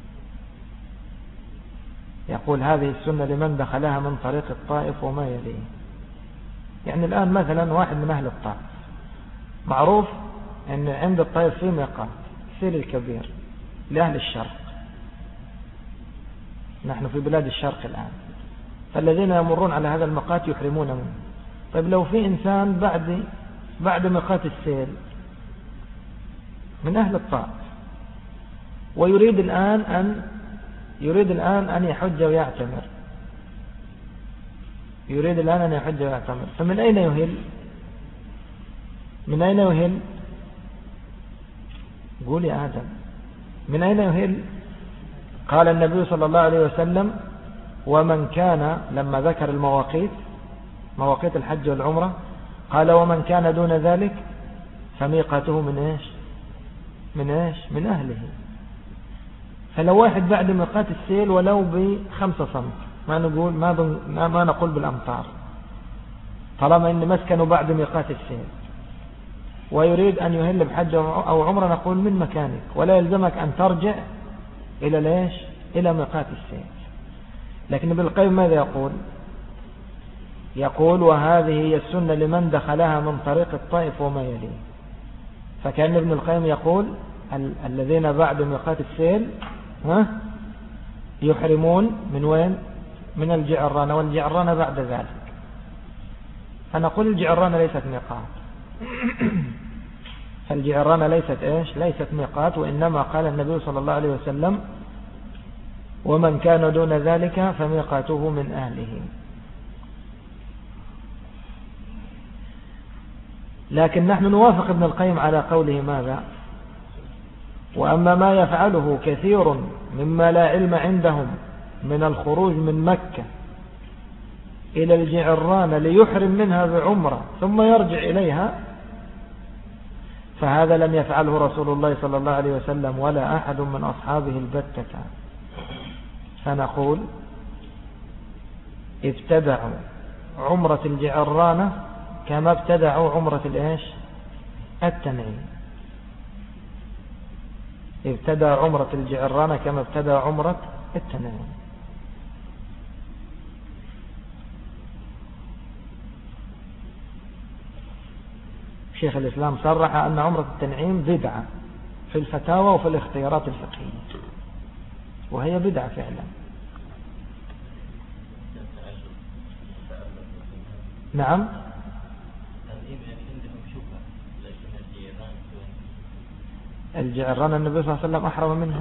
يقول هذه السنة لمن دخلها من طريق الطائف وما يليه. يعني الآن مثلا واحد من أهل الطائف معروف أن عند الطائف في ميقات السيل الكبير لأهل الشرق. نحن في بلاد الشرق الآن فالذين يمرون على هذا الميقات يحرمون منه. طيب لو في إنسان بعد بعد ميقات السيل من أهل الطائف، ويريد الآن أن يريد الآن أن يحج ويعتمر يريد الآن أن يحج ويعتمر فمن أين يهل؟ من أين يهل؟ قول يا آدم، من أين يهل؟ قال النبي صلى الله عليه وسلم: ومن كان، لما ذكر المواقيت مواقيت الحج والعمرة، قال: ومن كان دون ذلك فميقاته من إيش؟ من إيش؟ من أهله. فلو واحد بعد ميقات السيل ولو بخمسة صمت، ما نقول ما, بن ما نقول بالأمطار، طالما إن مسكنه بعد ميقات السيل ويريد أن يهل بحج أو عمرة، نقول من مكانك، ولا يلزمك أن ترجع إلى ليش؟ إلى ميقات السيل. لكن ابن القيم ماذا يقول؟ يقول: وهذه هي السنة لمن دخلها من طريق الطائف وما يليه. فكان ابن القيم يقول: ال الذين بعد ميقات السيل ها يحرمون من وين؟ من الجعرانة، والجعرانة بعد ذلك. فنقول الجعرانة ليست ميقات فالجعرانة ليست إيش؟ ليست ميقات، وإنما قال النبي صلى الله عليه وسلم: ومن كان دون ذلك فميقاته من أهله. لكن نحن نوافق ابن القيم على قوله ماذا؟ وأما ما يفعله كثير مما لا علم عندهم من الخروج من مكة إلى الجعرانة ليحرم منها بعمرة ثم يرجع إليها، فهذا لم يفعله رسول الله صلى الله عليه وسلم ولا أحد من أصحابه البتة. فنقول: ابتدعوا عمرة الجعرانة كما ابتدعوا عمرة الإيش؟ التنعيم. ابتدع عمرة الجعرانة كما ابتدع عمرة التنعيم. شيخ الإسلام صرح أن عمرة التنعيم بدعة في الفتاوى وفي الاختيارات الفقهية، وهي بدعة فعلا. نعم. الجعرانة النبي صلى الله عليه وسلم أحرم منها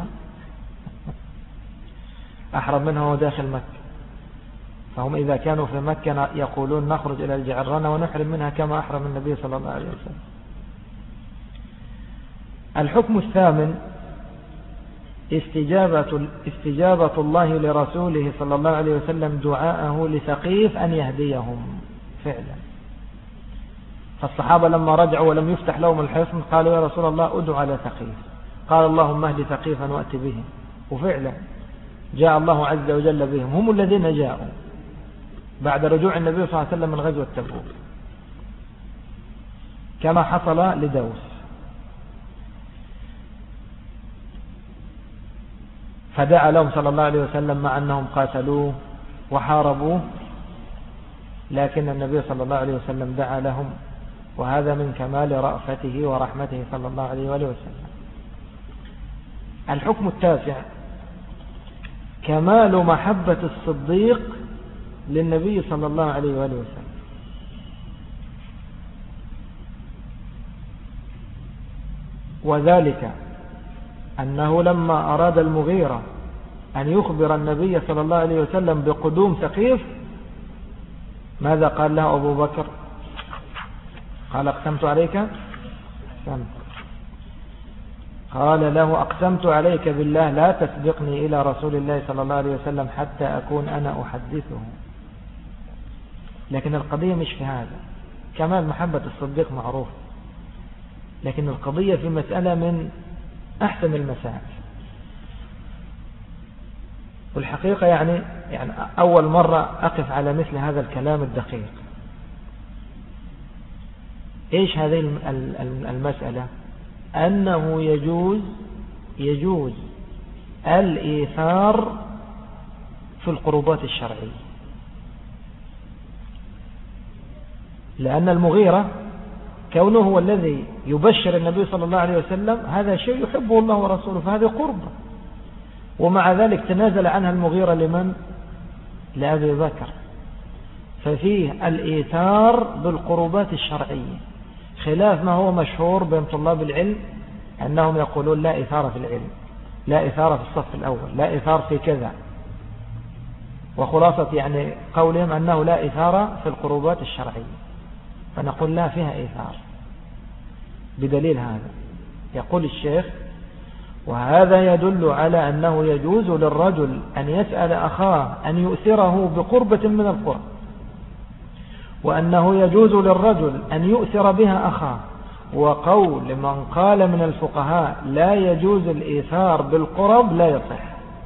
أحرم منها وداخل مكة، فهم إذا كانوا في مكة يقولون نخرج إلى الجعرانة ونحرم منها كما أحرم النبي صلى الله عليه وسلم. الحكم الثامن: استجابة, استجابة الله لرسوله صلى الله عليه وسلم دعاءه لثقيف أن يهديهم فعلا. فالصحابة لما رجعوا ولم يفتح لهم الحصن قالوا: يا رسول الله ادعو على ثقيف. قال: اللهم اهد ثقيفا وأت بهم. وفعلا جاء الله عز وجل بهم، هم الذين جاءوا بعد رجوع النبي صلى الله عليه وسلم من غزوة تبوك، كما حصل لدوس. فدعا لهم صلى الله عليه وسلم مع أنهم قاتلوه وحاربوه، لكن النبي صلى الله عليه وسلم دعا لهم، وهذا من كمال رأفته ورحمته صلى الله عليه وآله وسلم. الحكم التاسع: كمال محبة الصديق للنبي صلى الله عليه وآله وسلم. وذلك أنه لما أراد المغيرة أن يخبر النبي صلى الله عليه وسلم بقدوم ثقيف، ماذا قال له أبو بكر؟ قال: أقسمت عليك أقسمت. قال له: أقسمت عليك بالله لا تسبقني إلى رسول الله صلى الله عليه وسلم حتى أكون أنا أحدثه. لكن القضية مش في هذا، كمال محبة الصديق معروف، لكن القضية في مسألة من أحسن المسائل. والحقيقة يعني, يعني أول مرة أقف على مثل هذا الكلام الدقيق. إيش هذه المسألة؟ أنه يجوز يجوز الإيثار في القربات الشرعية، لأن المغيرة كونه هو الذي يبشر النبي صلى الله عليه وسلم هذا شيء يحبه الله ورسوله، فهذه قربة، ومع ذلك تنازل عنها المغيرة لمن؟ لأبي بكر. ففيه الإيثار بالقربات الشرعية، خلاف ما هو مشهور بين طلاب العلم أنهم يقولون لا إثارة في العلم، لا إثارة في الصف الأول، لا إثارة في كذا. وخلاصة يعني قولهم أنه لا إثارة في القربات الشرعية، فنقول لا فيها إثار بدليل هذا. يقول الشيخ: وهذا يدل على أنه يجوز للرجل أن يسأل أخاه أن يؤثره بقربة من القرب، وأنه يجوز للرجل أن يؤثر بها أخاه. وقول من قال من الفقهاء لا يجوز الإيثار بالقرب لا يصح.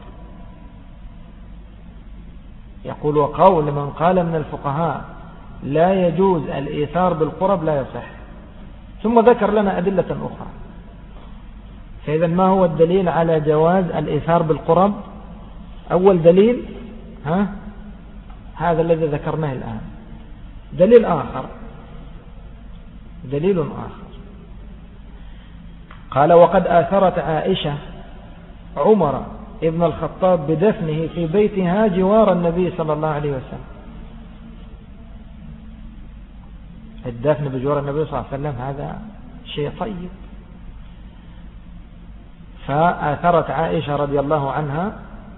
يقول: وقول من قال من الفقهاء لا يجوز الإيثار بالقرب لا يصح. ثم ذكر لنا أدلة أخرى. فإذا ما هو الدليل على جواز الإيثار بالقرب؟ أول دليل ها هذا الذي ذكرناه الآن. دليل آخر دليل آخر قال: وقد آثرت عائشة عمر ابن الخطاب بدفنه في بيتها جوار النبي صلى الله عليه وسلم. الدفن بجوار النبي صلى الله عليه وسلم هذا شيء طيب. فآثرت عائشة رضي الله عنها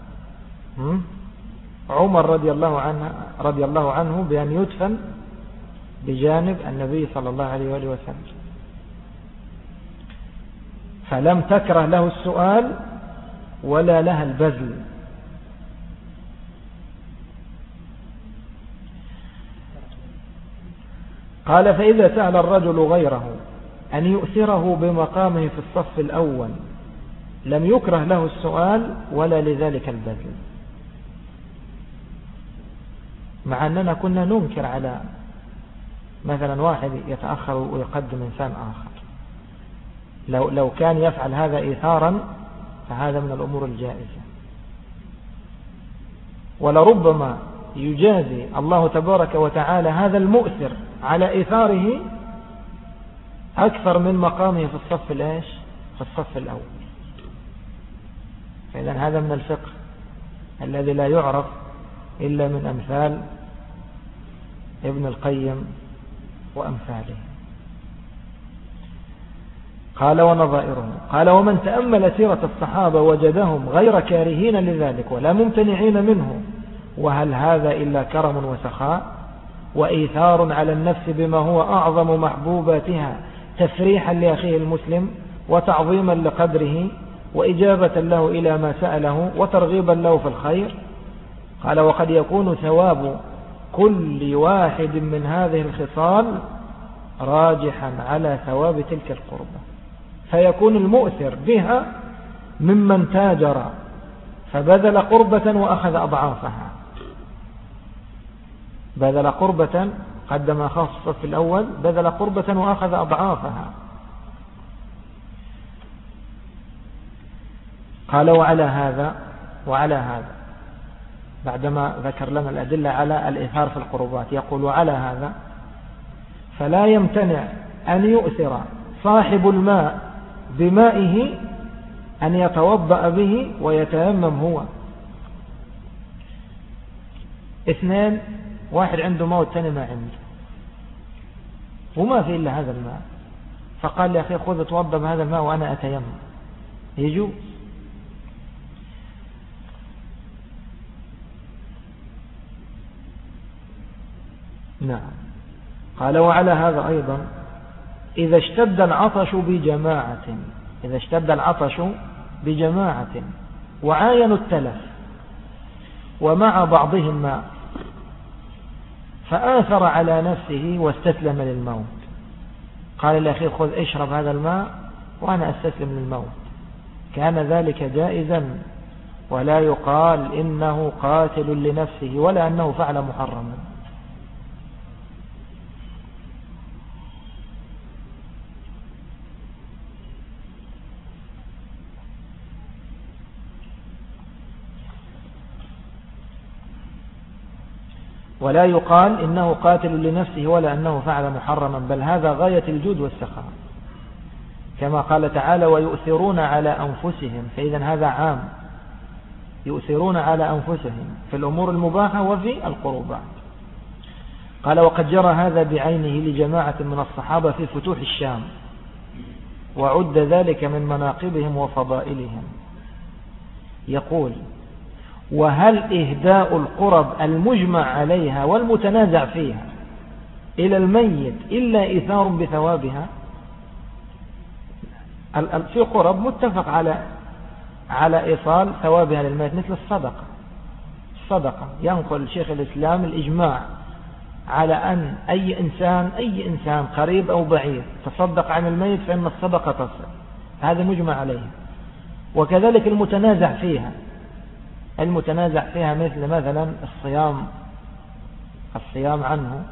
عمر رضي الله عنه رضي الله عنه بأن يدفن بجانب النبي صلى الله عليه وآله وسلم، فلم تكره له السؤال ولا لها البذل. قال: فإذا سأل الرجل غيره أن يؤثره بمقامه في الصف الأول لم يكره له السؤال ولا لذلك البذل. مع أننا كنا ننكر على مثلا واحد يتأخر ويقدم إنسان آخر، لو, لو كان يفعل هذا إيثارا فهذا من الأمور الجائزة. ولربما يجازي الله تبارك وتعالى هذا المؤثر على إيثاره أكثر من مقامه في الصف الإيش في الصف الأول. فإذا هذا من الفقه الذي لا يعرف إلا من أمثال ابن القيم وأمثاله. قال: ونظائره. قال: ومن تأمل سيرة الصحابة وجدهم غير كارهين لذلك ولا ممتنعين منه، وهل هذا إلا كرم وسخاء وإيثار على النفس بما هو أعظم محبوباتها تفريحا لأخيه المسلم وتعظيما لقدره وإجابة له إلى ما سأله وترغيبا له في الخير. قال: وقد يكون ثواب كل واحد من هذه الخصال راجحا على ثواب تلك القربة، فيكون المؤثر بها ممن تاجر فبذل قربة وأخذ أضعافها، بذل قربة قدم خاصة في الأول، بذل قربة وأخذ أضعافها. قال: وعلى هذا وعلى هذا بعدما ذكر لنا الأدلة على الإيثار في القربات يقول: وعلى هذا فلا يمتنع أن يؤثر صاحب الماء بمائه أن يتوضأ به ويتيمم هو. اثنين، واحد عنده ماء والثاني ما عنده وما في إلا هذا الماء، فقال: يا أخي خذ توضأ بهذا الماء وأنا أتيمم، يجوز. نعم. قال: وعلى هذا أيضا إذا اشتد العطش بجماعة إذا اشتد العطش بجماعة وعاينوا التلف ومع بعضهم ماء فآثر على نفسه واستسلم للموت، قال لأخي خذ اشرب هذا الماء وأنا أستسلم للموت، كان ذلك جائزا ولا يقال إنه قاتل لنفسه ولا أنه فعل محرما. ولا يقال إنه قاتل لنفسه ولا أنه فعل محرما، بل هذا غاية الجود والسخاء، كما قال تعالى: ويؤثرون على أنفسهم، فإذا هذا عام، يؤثرون على أنفسهم في الأمور المباحة وفي القربات. قال: وقد جرى هذا بعينه لجماعة من الصحابة في فتوح الشام، وعد ذلك من مناقبهم وفضائلهم. يقول: وهل إهداء القرب المجمع عليها والمتنازع فيها إلى الميت إلا إيثار بثوابها؟ في قرب متفق على على إيصال ثوابها للميت مثل الصدقة. الصدقة ينقل شيخ الإسلام الإجماع على أن أي إنسان أي إنسان قريب أو بعيد تصدق عن الميت فإن الصدقة تصل، هذا مجمع عليه. وكذلك المتنازع فيها المتنازع فيها مثل مثلا الصيام الصيام عنه،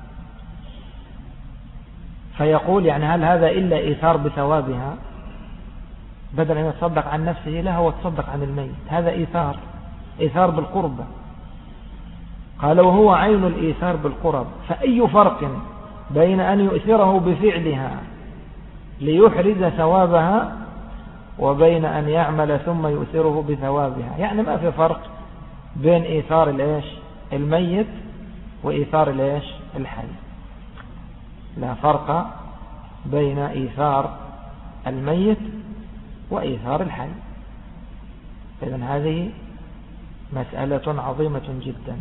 فيقول يعني هل هذا إلا إيثار بثوابها؟ بدل أن يتصدق عن نفسه لها وتصدق عن الميت، هذا إيثار إيثار بالقربة. قال: وهو عين الإيثار بالقرب، فأي فرق بين أن يؤثره بفعلها ليحرز ثوابها وبين أن يعمل ثم يؤثره بثوابها؟ يعني ما في فرق بين إيثار الإيش الميت وإيثار الإيش الحي، لا فرق بين إيثار الميت وإيثار الحي. إذن هذه مسألة عظيمة جدا.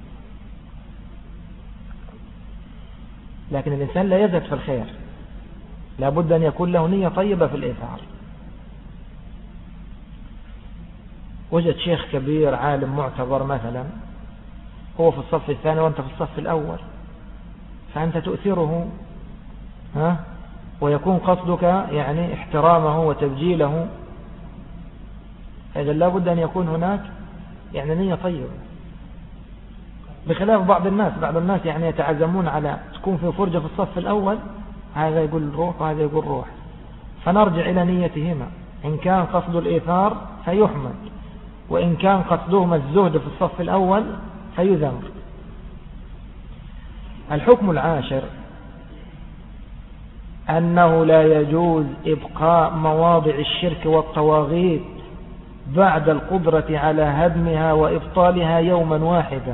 لكن الإنسان لا يزهد في الخير، لا بد أن يكون له نية طيبة في الإيثار. وجد شيخ كبير عالم معتبر مثلا هو في الصف الثاني وأنت في الصف الأول، فأنت تؤثره ها ويكون قصدك يعني احترامه وتبجيله، إذا لا بد أن يكون هناك يعني نية طيبة، بخلاف بعض الناس بعض الناس يعني يتعزمون على تكون في فرجة في الصف الأول، هذا يقول روح وهذا يقول روح، فنرجع إلى نيتهما. إن كان قصد الإيثار فيحمد، وإن كان قصدهما الزهد في الصف الأول فيذم. الحكم العاشر أنه لا يجوز إبقاء مواضع الشرك والطواغيت بعد القدرة على هدمها وإبطالها يوما واحدا.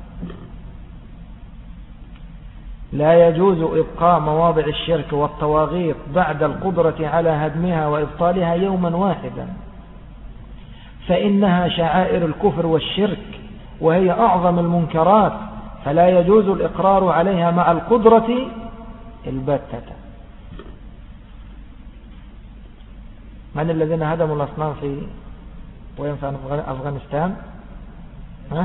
لا يجوز إبقاء مواضع الشرك والطواغيت بعد القدرة على هدمها وإبطالها يوما واحدا، فإنها شعائر الكفر والشرك وهي أعظم المنكرات، فلا يجوز الإقرار عليها مع القدرة البتة. من الذين هدموا الأصنام في وين في أفغانستان؟ ها؟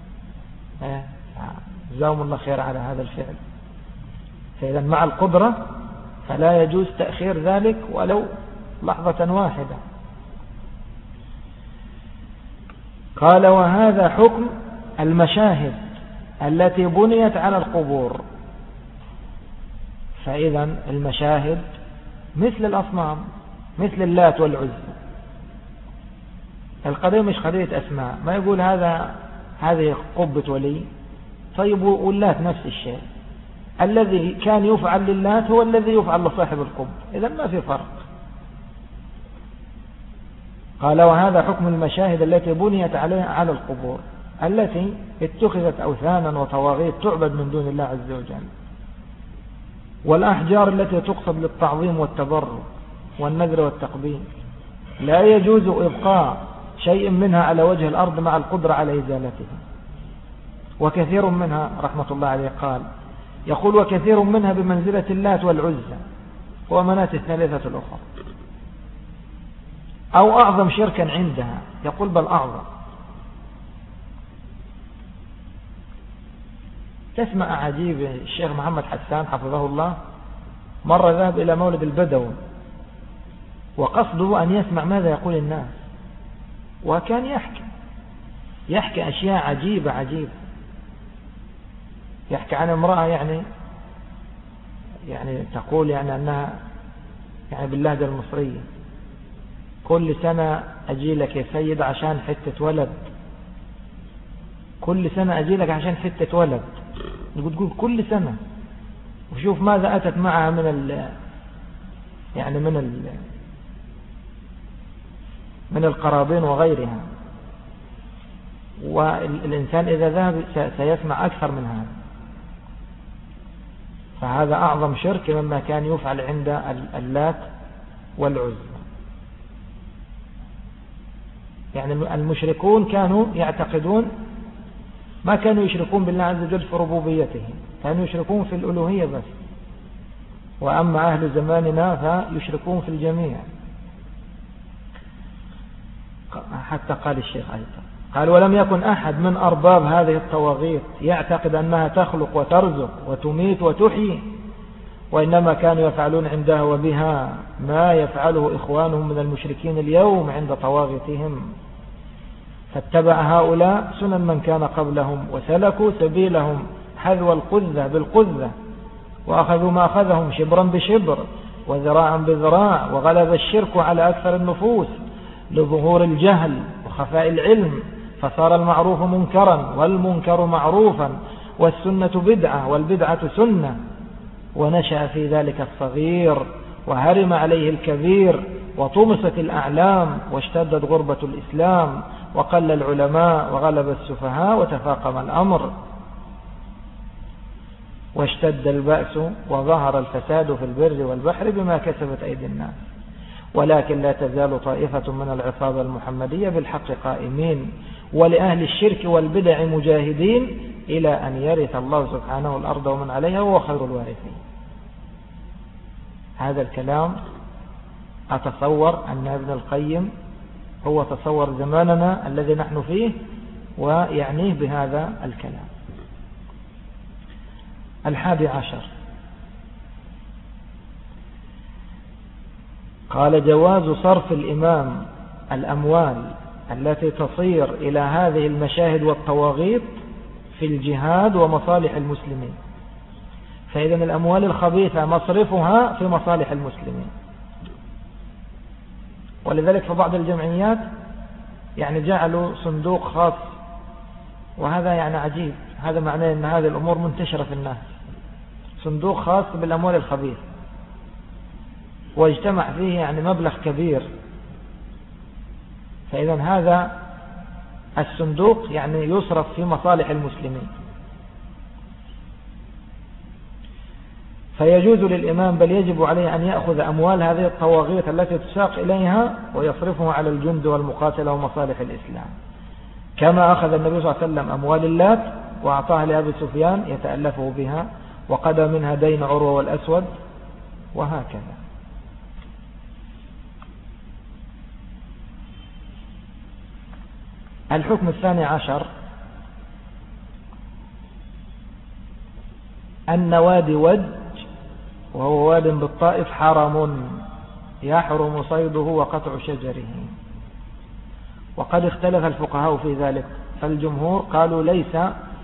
جزاهم الله خير على هذا الفعل. فإذا مع القدرة فلا يجوز تأخير ذلك ولو لحظة واحدة. قال: وهذا حكم المشاهد التي بنيت على القبور. فإذا المشاهد مثل الأصنام، مثل اللات والعزى. القضية مش قضية أسماء، ما يقول هذا هذه قبة ولي، طيب واللات نفس الشيء، الذي كان يفعل للات هو الذي يفعل لصاحب القبة، إذا ما في فرق. قال: وهذا حكم المشاهد التي بنيت عليها على القبور، التي اتخذت أوثانا وطواغيت تعبد من دون الله عز وجل، والأحجار التي تقصد للتعظيم والتبرك والنذر والتقبيل. لا يجوز إبقاء شيء منها على وجه الأرض مع القدرة على إزالتها. وكثير منها رحمة الله عليه قال يقول: وكثير منها بمنزلة اللات والعزى ومناة الثالثة الأخرى، أو أعظم شركا عندها، يقول بل أعظم. تسمع عجيب الشيخ محمد حسان حفظه الله مرة ذهب إلى مولد البدوي، وقصده أن يسمع ماذا يقول الناس، وكان يحكي يحكي أشياء عجيبة عجيبة. يحكي عن امرأة يعني يعني تقول يعني أنها يعني باللهجة المصرية كل سنة أجي لك يا سيد عشان حتة ولد، كل سنة أجي لك عشان حتة ولد، تقول كل سنة. وشوف ماذا أتت معها من ال يعني من ال من القرابين وغيرها. والإنسان إذا ذهب سيسمع أكثر من هذا. فهذا أعظم شرك مما كان يفعل عند اللات والعزى. يعني المشركون كانوا يعتقدون، ما كانوا يشركون بالله عز وجل في ربوبيته، كانوا يشركون في الألوهية بس. وأما أهل زماننا فيشركون في الجميع. حتى قال الشيخ أيضا، قال ولم يكن أحد من أرباب هذه الطواغيت يعتقد أنها تخلق وترزق وتميت وتحيي، وإنما كانوا يفعلون عندها وبها ما يفعله إخوانهم من المشركين اليوم عند طواغيتهم. فاتبع هؤلاء سنن من كان قبلهم وسلكوا سبيلهم حذو القذة بالقذة، وأخذوا ما أخذهم شبرا بشبر وذراعا بذراع، وغلب الشرك على أكثر النفوس لظهور الجهل وخفاء العلم، فصار المعروف منكرا والمنكر معروفا والسنة بدعة والبدعة سنة، ونشأ في ذلك الصغير وهرم عليه الكبير، وطمست الأعلام واشتدت غربة الإسلام، وقل العلماء وغلب السفهاء وتفاقم الأمر، واشتد البأس وظهر الفساد في البر والبحر بما كسبت أيدي الناس. ولكن لا تزال طائفة من العصابة المحمدية بالحق قائمين، ولأهل الشرك والبدع مجاهدين، إلى أن يرث الله سبحانه الأرض ومن عليها وهو خير الوارثين. هذا الكلام أتصور أن ابن القيم هو تصور زماننا الذي نحن فيه ويعنيه بهذا الكلام. الحادي عشر، قال جواز صرف الإمام الأموال التي تصير إلى هذه المشاهد والطواغيت في الجهاد ومصالح المسلمين. فإذن الأموال الخبيثة مصرفها في مصالح المسلمين. ولذلك في بعض الجمعيات يعني جعلوا صندوق خاص، وهذا يعني عجيب، هذا معناه أن هذه الأمور منتشرة في الناس، صندوق خاص بالأموال الخبيثة، واجتمع فيه يعني مبلغ كبير. فإذا هذا الصندوق يعني يصرف في مصالح المسلمين. فيجوز للإمام بل يجب عليه أن يأخذ أموال هذه الطواغيت التي تساق إليها ويصرفها على الجند والمقاتلة ومصالح الإسلام، كما أخذ النبي صلى الله عليه وسلم أموال اللات وأعطاها لأبي سفيان يتألفه بها، وقضى منها دين عروة والأسود، وهكذا. الحكم الثاني عشر، أن وادي ودج وهو واد بالطائف حرم يحرم صيده وقطع شجره. وقد اختلف الفقهاء في ذلك، فالجمهور قالوا ليس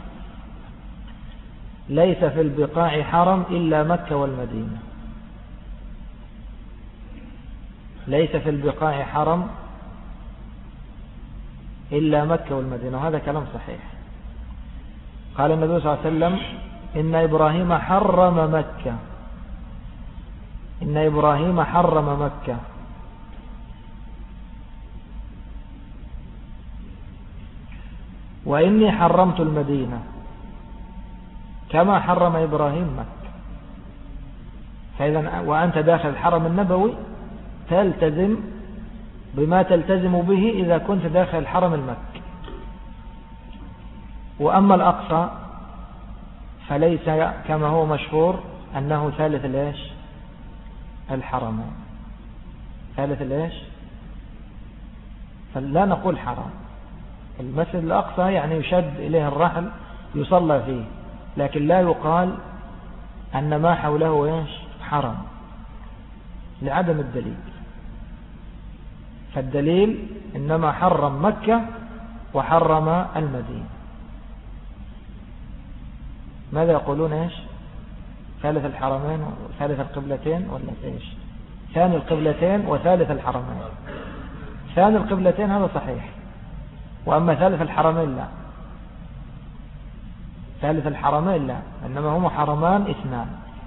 ليس في البقاع حرم إلا مكة والمدينة، ليس في البقاع حرم إلا مكة والمدينة، وهذا كلام صحيح. قال النبي صلى الله عليه وسلم إن إبراهيم حرم مكة، إن إبراهيم حرم مكة وإني حرمت المدينة كما حرم إبراهيم مكة. فإذا وأنت داخل الحرم النبوي تلتزم بما تلتزم به إذا كنت داخل الحرم المكي. وأما الأقصى فليس كما هو مشهور أنه ثالث الإيش الحرمين، ثالث الإيش، فلا نقول حرام. المسجد الأقصى يعني يشد إليه الرحل يصلى فيه، لكن لا يقال أن ما حوله إيش حرام لعدم الدليل. فالدليل إنما حرم مكة وحرم المدينة. ماذا يقولون إيش؟ ثالث الحرمين وثالث القبلتين ولا إيش؟ ثاني القبلتين وثالث الحرمين. ثاني القبلتين هذا صحيح، وأما ثالث الحرمين لا، ثالث الحرمين لا، إنما هما حرمان اثنان.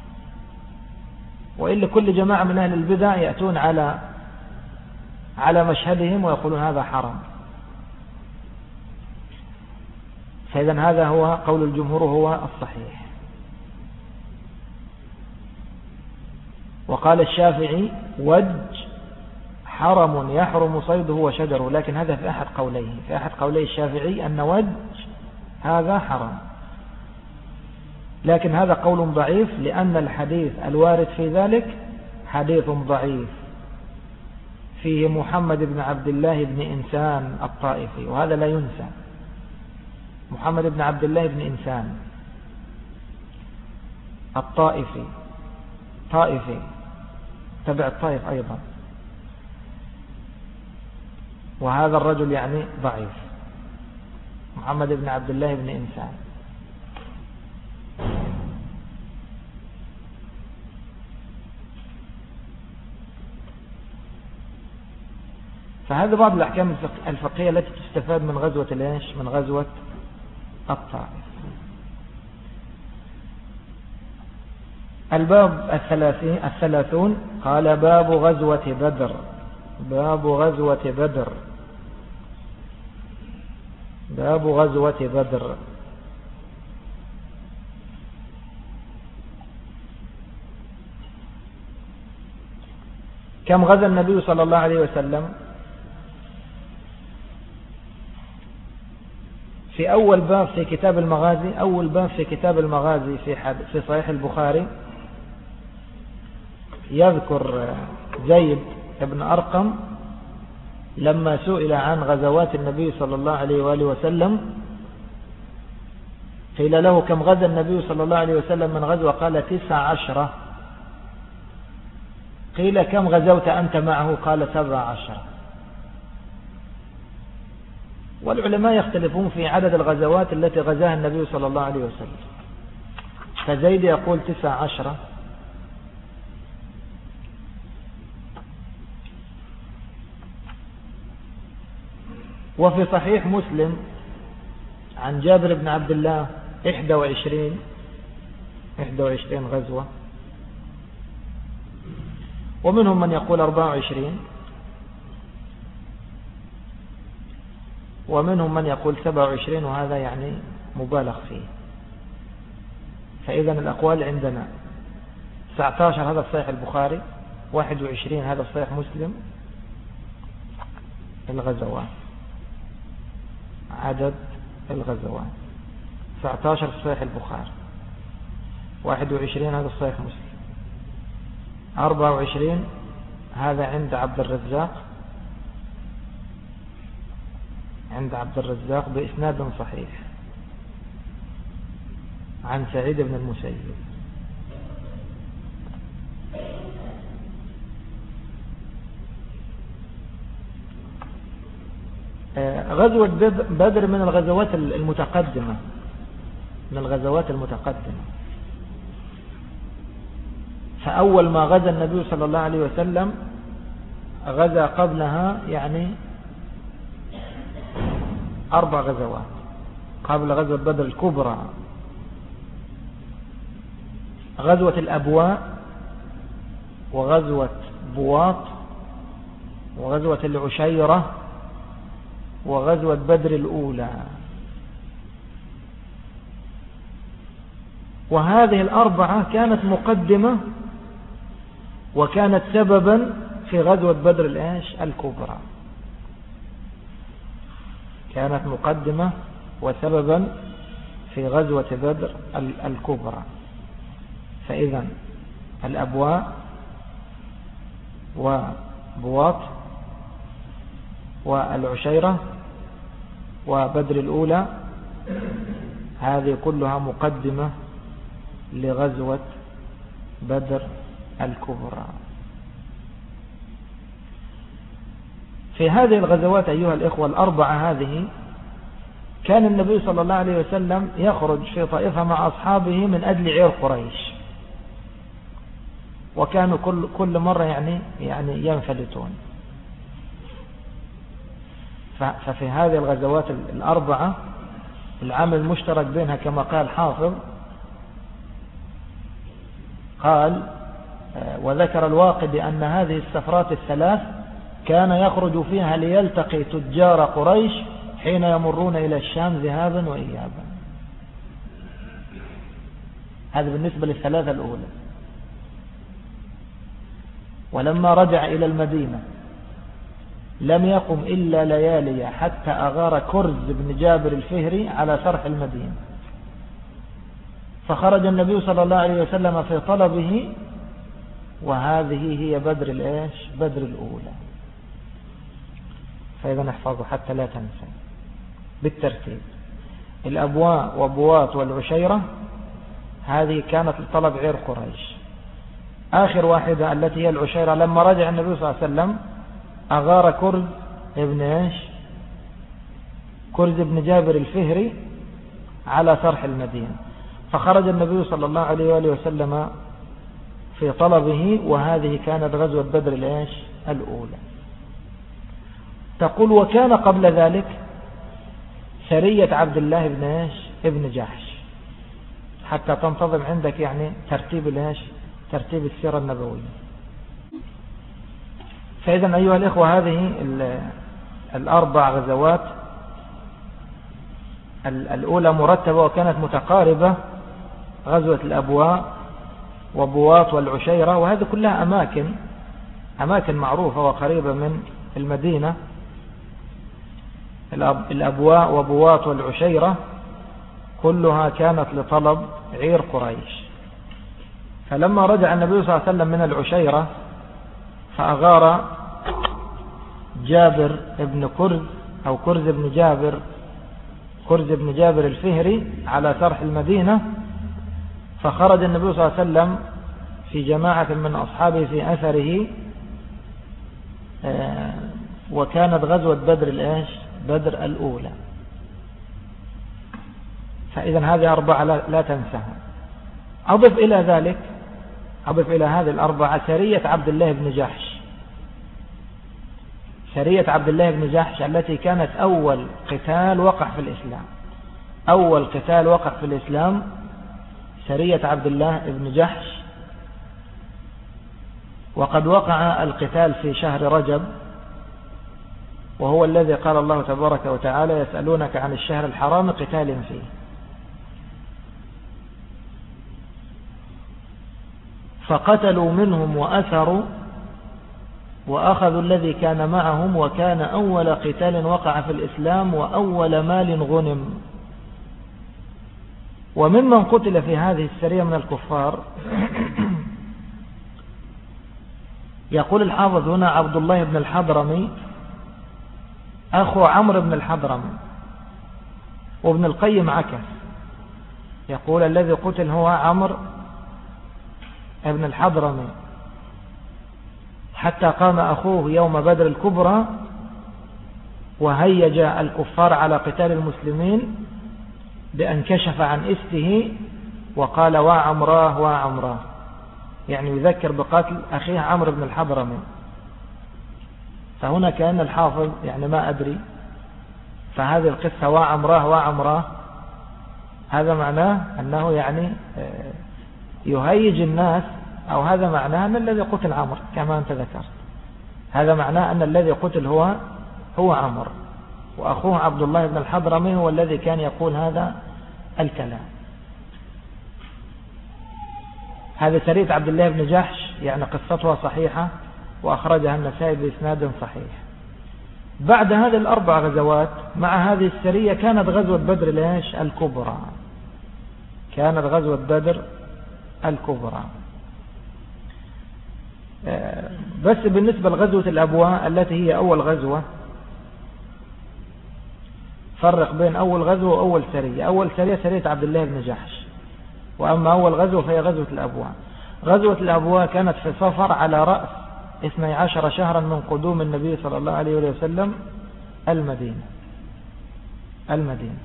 وإلا كل جماعة من أهل البدع يأتون على على مشهدهم ويقولون هذا حرام. فإذا هذا هو قول الجمهور هو الصحيح. وقال الشافعي وج حرم يحرم صيده وشجره، لكن هذا في أحد قوليه، في أحد قولي الشافعي أن وج هذا حرام، لكن هذا قول ضعيف لأن الحديث الوارد في ذلك حديث ضعيف فيه محمد بن عبد الله بن إنسان الطائفي، وهذا لا ينسى. محمد بن عبد الله بن إنسان الطائفي، طائفي تبع الطائف أيضا، وهذا الرجل يعني ضعيف، محمد بن عبد الله بن إنسان. فهذا بعض الأحكام الفقهية التي تستفاد من غزوة الإيش؟ من غزوة الطائف. الباب الثلاثين الثلاثون قال باب غزوة بدر. باب غزوة بدر. باب غزوة بدر. كم غزا النبي صلى الله عليه وسلم؟ في أول باب في كتاب المغازي، أول باب في كتاب المغازي في في صحيح البخاري، يذكر زيد بن أرقم لما سئل عن غزوات النبي صلى الله عليه وآله وسلم، قيل له كم غزا النبي صلى الله عليه وسلم من غزوة؟ قال تسع عشرة. قيل كم غزوت أنت معه؟ قال سبع عشرة. والعلماء يختلفون في عدد الغزوات التي غزاها النبي صلى الله عليه وسلم، فزيد يقول تسع عشرة، وفي صحيح مسلم عن جابر بن عبد الله إحدى وعشرين إحدى وعشرين غزوة، ومنهم من يقول أربعة وعشرين، ومنهم من يقول سبعة وعشرين، وهذا يعني مبالغ فيه. فإذا الأقوال عندنا تسعة عشر هذا في صحيح البخاري، واحد وعشرين هذا في صحيح مسلم الغزوات، عدد الغزوات تسعة عشر في صحيح البخاري، واحد وعشرين هذا في صحيح مسلم، أربعة وعشرين هذا عند عبد الرزاق، عند عبد الرزاق بإسناد صحيح عن سعيد بن المسيب. غزوة بدر من الغزوات المتقدمة، من الغزوات المتقدمة. فأول ما غزا النبي صلى الله عليه وسلم غزا قبلها يعني أربع غزوات قبل غزوة بدر الكبرى: غزوة الأبواء، وغزوة بواط، وغزوة العشيرة، وغزوة بدر الأولى. وهذه الأربعة كانت مقدمة وكانت سببا في غزوة بدر الإيش الكبرى، كانت مقدمة وسببا في غزوة بدر الكبرى. فإذا الأبواء وبواط والعشيرة وبدر الأولى هذه كلها مقدمة لغزوة بدر الكبرى. في هذه الغزوات أيها الإخوة الأربعة هذه كان النبي صلى الله عليه وسلم يخرج في طائفة مع أصحابه من أجل عير قريش، وكانوا كل كل مرة يعني يعني ينفلتون. ففي هذه الغزوات الأربعة العمل المشترك بينها كما قال حافظ، قال وذكر الواقدي أن هذه السفرات الثلاث كان يخرج فيها ليلتقي تجار قريش حين يمرون إلى الشام ذهابا وإيابا. هذا بالنسبة للثلاثة الأولى. ولما رجع إلى المدينة لم يقم إلا ليالي حتى أغار كرز بن جابر الفهري على سرح المدينة، فخرج النبي صلى الله عليه وسلم في طلبه، وهذه هي بدر الإيش بدر الأولى. فإذا نحفظه حتى لا تنسى بالترتيب. الأبواء وبوات والعشيرة هذه كانت لطلب عير قريش. آخر واحدة التي هي العشيرة لما رجع النبي صلى الله عليه وسلم أغار كرز ابن إيش كرز ابن جابر الفهري على سرح المدينة، فخرج النبي صلى الله عليه وآله وسلم في طلبه، وهذه كانت غزوة بدر الإيش الأولى. تقول وكان قبل ذلك سرية عبد الله بن إيش ابن جحش، حتى تنتظم عندك يعني ترتيب الإيش ترتيب السيرة النبوية. فإذا أيها الإخوة هذه الأربع غزوات الأولى مرتبة وكانت متقاربة، غزوة الأبواء وبوات والعشيرة، وهذه كلها أماكن أماكن معروفة وقريبة من المدينة. الأبواء وبوات والعشيرة كلها كانت لطلب عير قريش. فلما رجع النبي صلى الله عليه وسلم من العشيرة فأغار جابر ابن كرز أو كرز ابن جابر كرز ابن جابر الفهري على سرح المدينة، فخرج النبي صلى الله عليه وسلم في جماعة من أصحابه في أثره، وكانت غزوة بدر الإيش بدر الأولى. فإذا هذه أربعة لا تنساها. أضف إلى ذلك أضف إلى هذه الأربعة سرية عبد الله بن جحش سرية عبد الله بن جحش التي كانت أول قتال وقع في الإسلام أول قتال وقع في الإسلام سرية عبد الله بن جحش. وقد وقع القتال في شهر رجب، وهو الذي قال الله تبارك وتعالى يسألونك عن الشهر الحرام قتال فيه. فقتلوا منهم وأثروا وأخذوا الذي كان معهم، وكان أول قتال وقع في الإسلام وأول مال غنم. وممن قتل في هذه السرية من الكفار يقول الحافظ هنا عبد الله بن الحضرمي أخو عمرو بن الحضرمي، وابن القيم عكس يقول الذي قتل هو عمرو ابن الحضرمي، حتى قام أخوه يوم بدر الكبرى وهيج الكفار على قتال المسلمين بأن كشف عن إسته وقال وعمراه وعمراه، يعني يذكر بقتل أخيه عمرو بن الحضرمي. فهنا كأن الحافظ يعني ما أدري، فهذه القصة وعمراه وعمراه هذا معناه أنه يعني يهيج الناس، أو هذا معناه أن الذي قتل عمرو كما أنت ذكرت، هذا معناه أن الذي قتل هو هو عمرو، وأخوه عبد الله بن الحضرمي هو الذي كان يقول هذا الكلام. هذا سرية عبد الله بن جحش يعني قصتها صحيحة، وأخرجها النسائي بإسناد صحيح. بعد هذه الأربع غزوات مع هذه السرية كانت غزوة بدر ليش الكبرى كانت غزوة بدر الكبرى. بس بالنسبة لغزوة الأبواء التي هي أول غزوة، فرق بين أول غزوة وأول سرية. أول سرية سرية عبد الله بن جحش، وأما أول غزوة فهي غزوة الأبواء. غزوة الأبواء كانت في صفر على رأس اثني عشر شهرا من قدوم النبي صلى الله عليه وسلم المدينة المدينة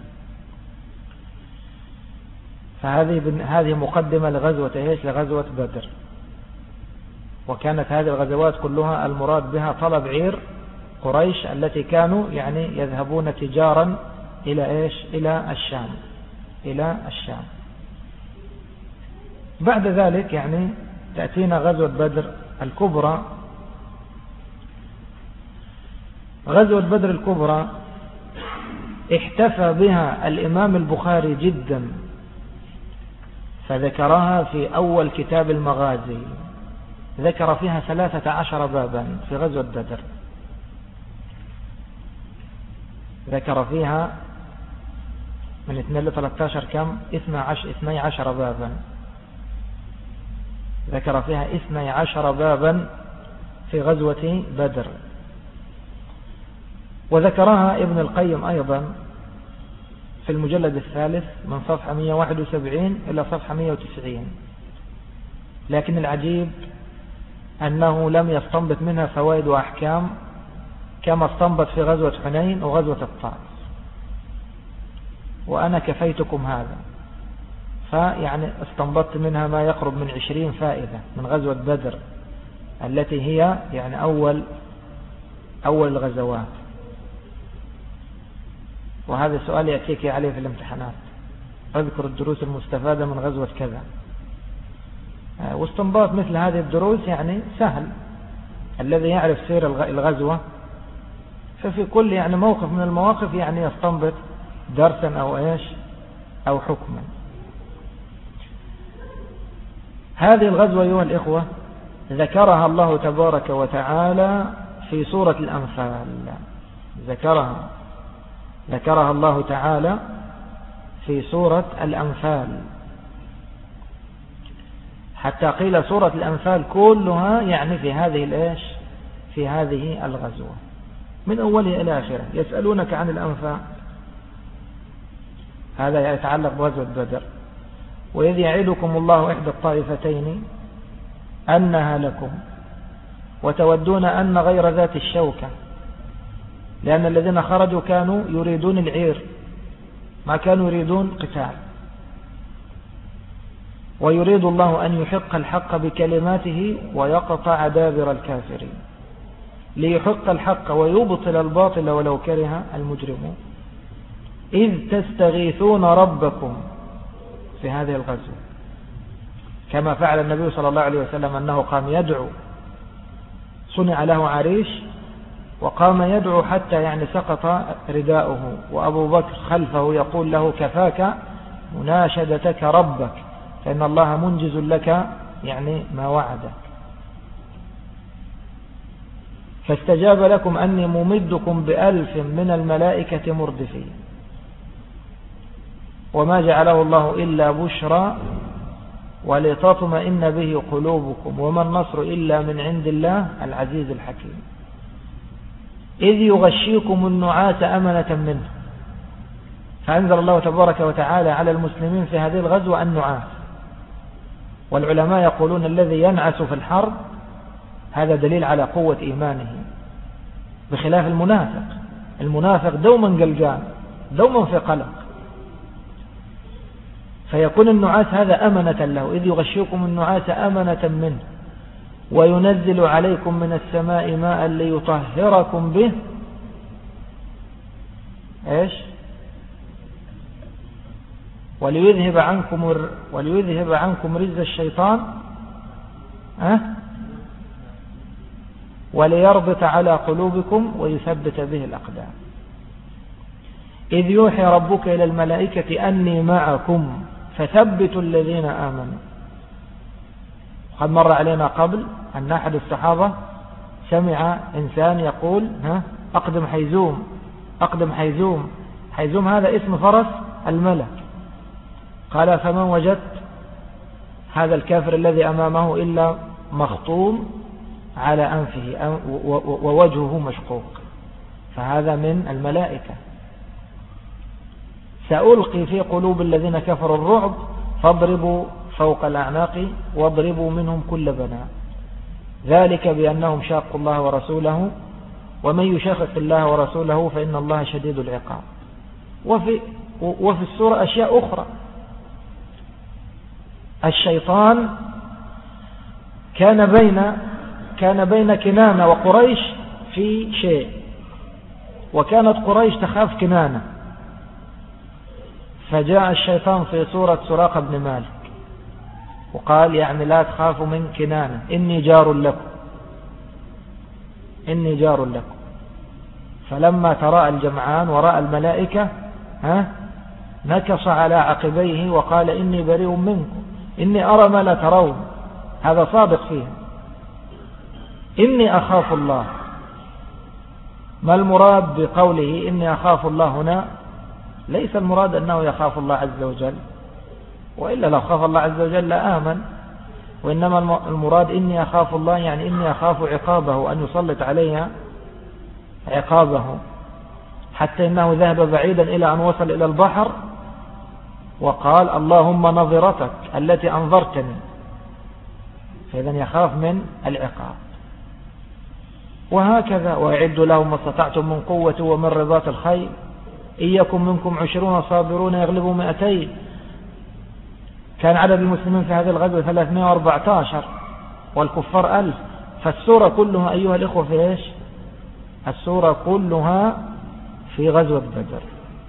فهذه هذه مقدمة لغزوة ايش لغزوة بدر. وكانت هذه الغزوات كلها المراد بها طلب عير قريش التي كانوا يعني يذهبون تجارا إلى ايش إلى الشام إلى الشام. بعد ذلك يعني تأتينا غزوة بدر الكبرى. غزوة بدر الكبرى احتفى بها الإمام البخاري جدا، فذكرها في أول كتاب المغازي، ذكر فيها ثلاثة عشر بابا في غزوة بدر. ذكر فيها من اثنين لثلاثة عشر كم اثني عشر بابا، ذكر فيها اثني عشر بابا في غزوة بدر. وذكرها ابن القيم أيضا في المجلد الثالث من صفحة مئة وواحد وسبعين إلى صفحة مئة وتسعين، لكن العجيب أنه لم يستنبط منها فوائد وأحكام كما استنبط في غزوة حنين وغزوة الطائف، وأنا كفيتكم هذا. فيعني استنبطت منها ما يقرب من عشرين فائدة من غزوة بدر التي هي يعني أول أول الغزوات. وهذا سؤال يأتيك عليه في الامتحانات، اذكر الدروس المستفادة من غزوة كذا. واستنباط مثل هذه الدروس يعني سهل، الذي يعرف سير الغزوة ففي كل يعني موقف من المواقف يعني يستنبط درسا أو إيش أو حكما. هذه الغزوة أيها الإخوة ذكرها الله تبارك وتعالى في سورة الأنفال، ذكرها ذكرها الله تعالى في سورة الأنفال، حتى قيل سورة الأنفال كلها يعني في هذه الإيش في هذه الغزوة من أولها إلى آخره. يسألونك عن الأنفال، هذا يتعلق بغزوة بدر. وإذ يعدكم الله إحدى الطائفتين أنها لكم وتودون أن غير ذات الشوكة، لأن الذين خرجوا كانوا يريدون العير ما كانوا يريدون قتال، ويريد الله أن يحق الحق بكلماته ويقطع دابر الكافرين، ليحق الحق ويبطل الباطل ولو كره المجرمون. إذ تستغيثون ربكم في هذه الغزوة، كما فعل النبي صلى الله عليه وسلم أنه قام يدعو، صنع له عريش وقام يدعو حتى يعني سقط رداؤه، وأبو بكر خلفه يقول له كفاك مناشدتك ربك فإن الله منجز لك يعني ما وعدك. فاستجاب لكم أني ممدكم بألف من الملائكة مردفين، وما جعله الله إلا بشرى ولتطمئن به قلوبكم وما النصر إلا من عند الله العزيز الحكيم. إذ يغشيكم النعاس أمنة منه، فأنزل الله تبارك وتعالى على المسلمين في هذه الغزوة النعاس. والعلماء يقولون الذي ينعس في الحرب هذا دليل على قوة إيمانه، بخلاف المنافق. المنافق دوما قلقان، دوما في قلق، فيكون النعاس هذا أمنة له. إذ يغشيكم النعاس أمنة منه وينزل عليكم من السماء ماء ليطهركم به إيش وليذهب عنكم وليذهب عنكم رجز الشيطان أه؟ وليربط على قلوبكم ويثبت به الأقدام. إذ يوحي ربك إلى الملائكة أني معكم فثبتوا الذين آمنوا. قد مر علينا قبل أن أحد الصحابة سمع إنسان يقول ها أقدم حيزوم أقدم حيزوم. حيزوم هذا اسم فرس الملك. قال فمن وجدت هذا الكافر الذي أمامه إلا مخطوم على أنفه ووجهه مشقوق، فهذا من الملائكة. سألقي في قلوب الذين كفروا الرعب فاضربوا فوق الأعناق واضربوا منهم كل بنان، ذلك بأنهم شاقوا الله ورسوله ومن يشاقق الله ورسوله فإن الله شديد العقاب. وفي, وفي السورة أشياء أخرى. الشيطان كان بين كان بين كنانة وقريش في شيء، وكانت قريش تخاف كنانة، فجاء الشيطان في سورة سراقة بن مالك وقال يعني لا تخافوا من كنانة إني جار لكم إني جار لكم. فلما تراءى الجمعان وراء الملائكة ها نكص على عقبيه وقال إني بريء منكم إني أرى ما لا ترون. هذا صادق فيه، إني أخاف الله. ما المراد بقوله إني أخاف الله هنا؟ ليس المراد أنه يخاف الله عز وجل، وإلا لو خاف الله عز وجل لآمن، وإنما المراد إني أخاف الله يعني إني أخاف عقابه، أن يسلط عليها عقابه، حتى إنه ذهب بعيدا إلى أن وصل إلى البحر وقال اللهم نظرتك التي أنظرتني، فإذا يخاف من العقاب. وهكذا وأعدوا لهم ما استطعتم من قوة ومن رباط الخيل إن يكن منكم عشرون صابرون يغلبوا مئتين. كان عدد المسلمين في هذه الغزوة ثلاثمائة وأربعة عشر والكفار ألف. فالسورة كلها أيها الإخوة في إيش؟ السورة كلها في غزوة بدر.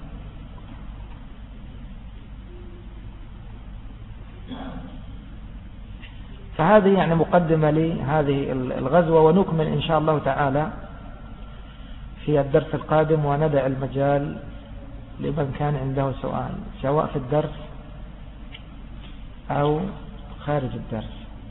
فهذه يعني مقدمة لهذه الغزوة، ونكمل إن شاء الله تعالى في الدرس القادم، وندع المجال لمن كان عنده سؤال سواء في الدرس أو خارج الدرس.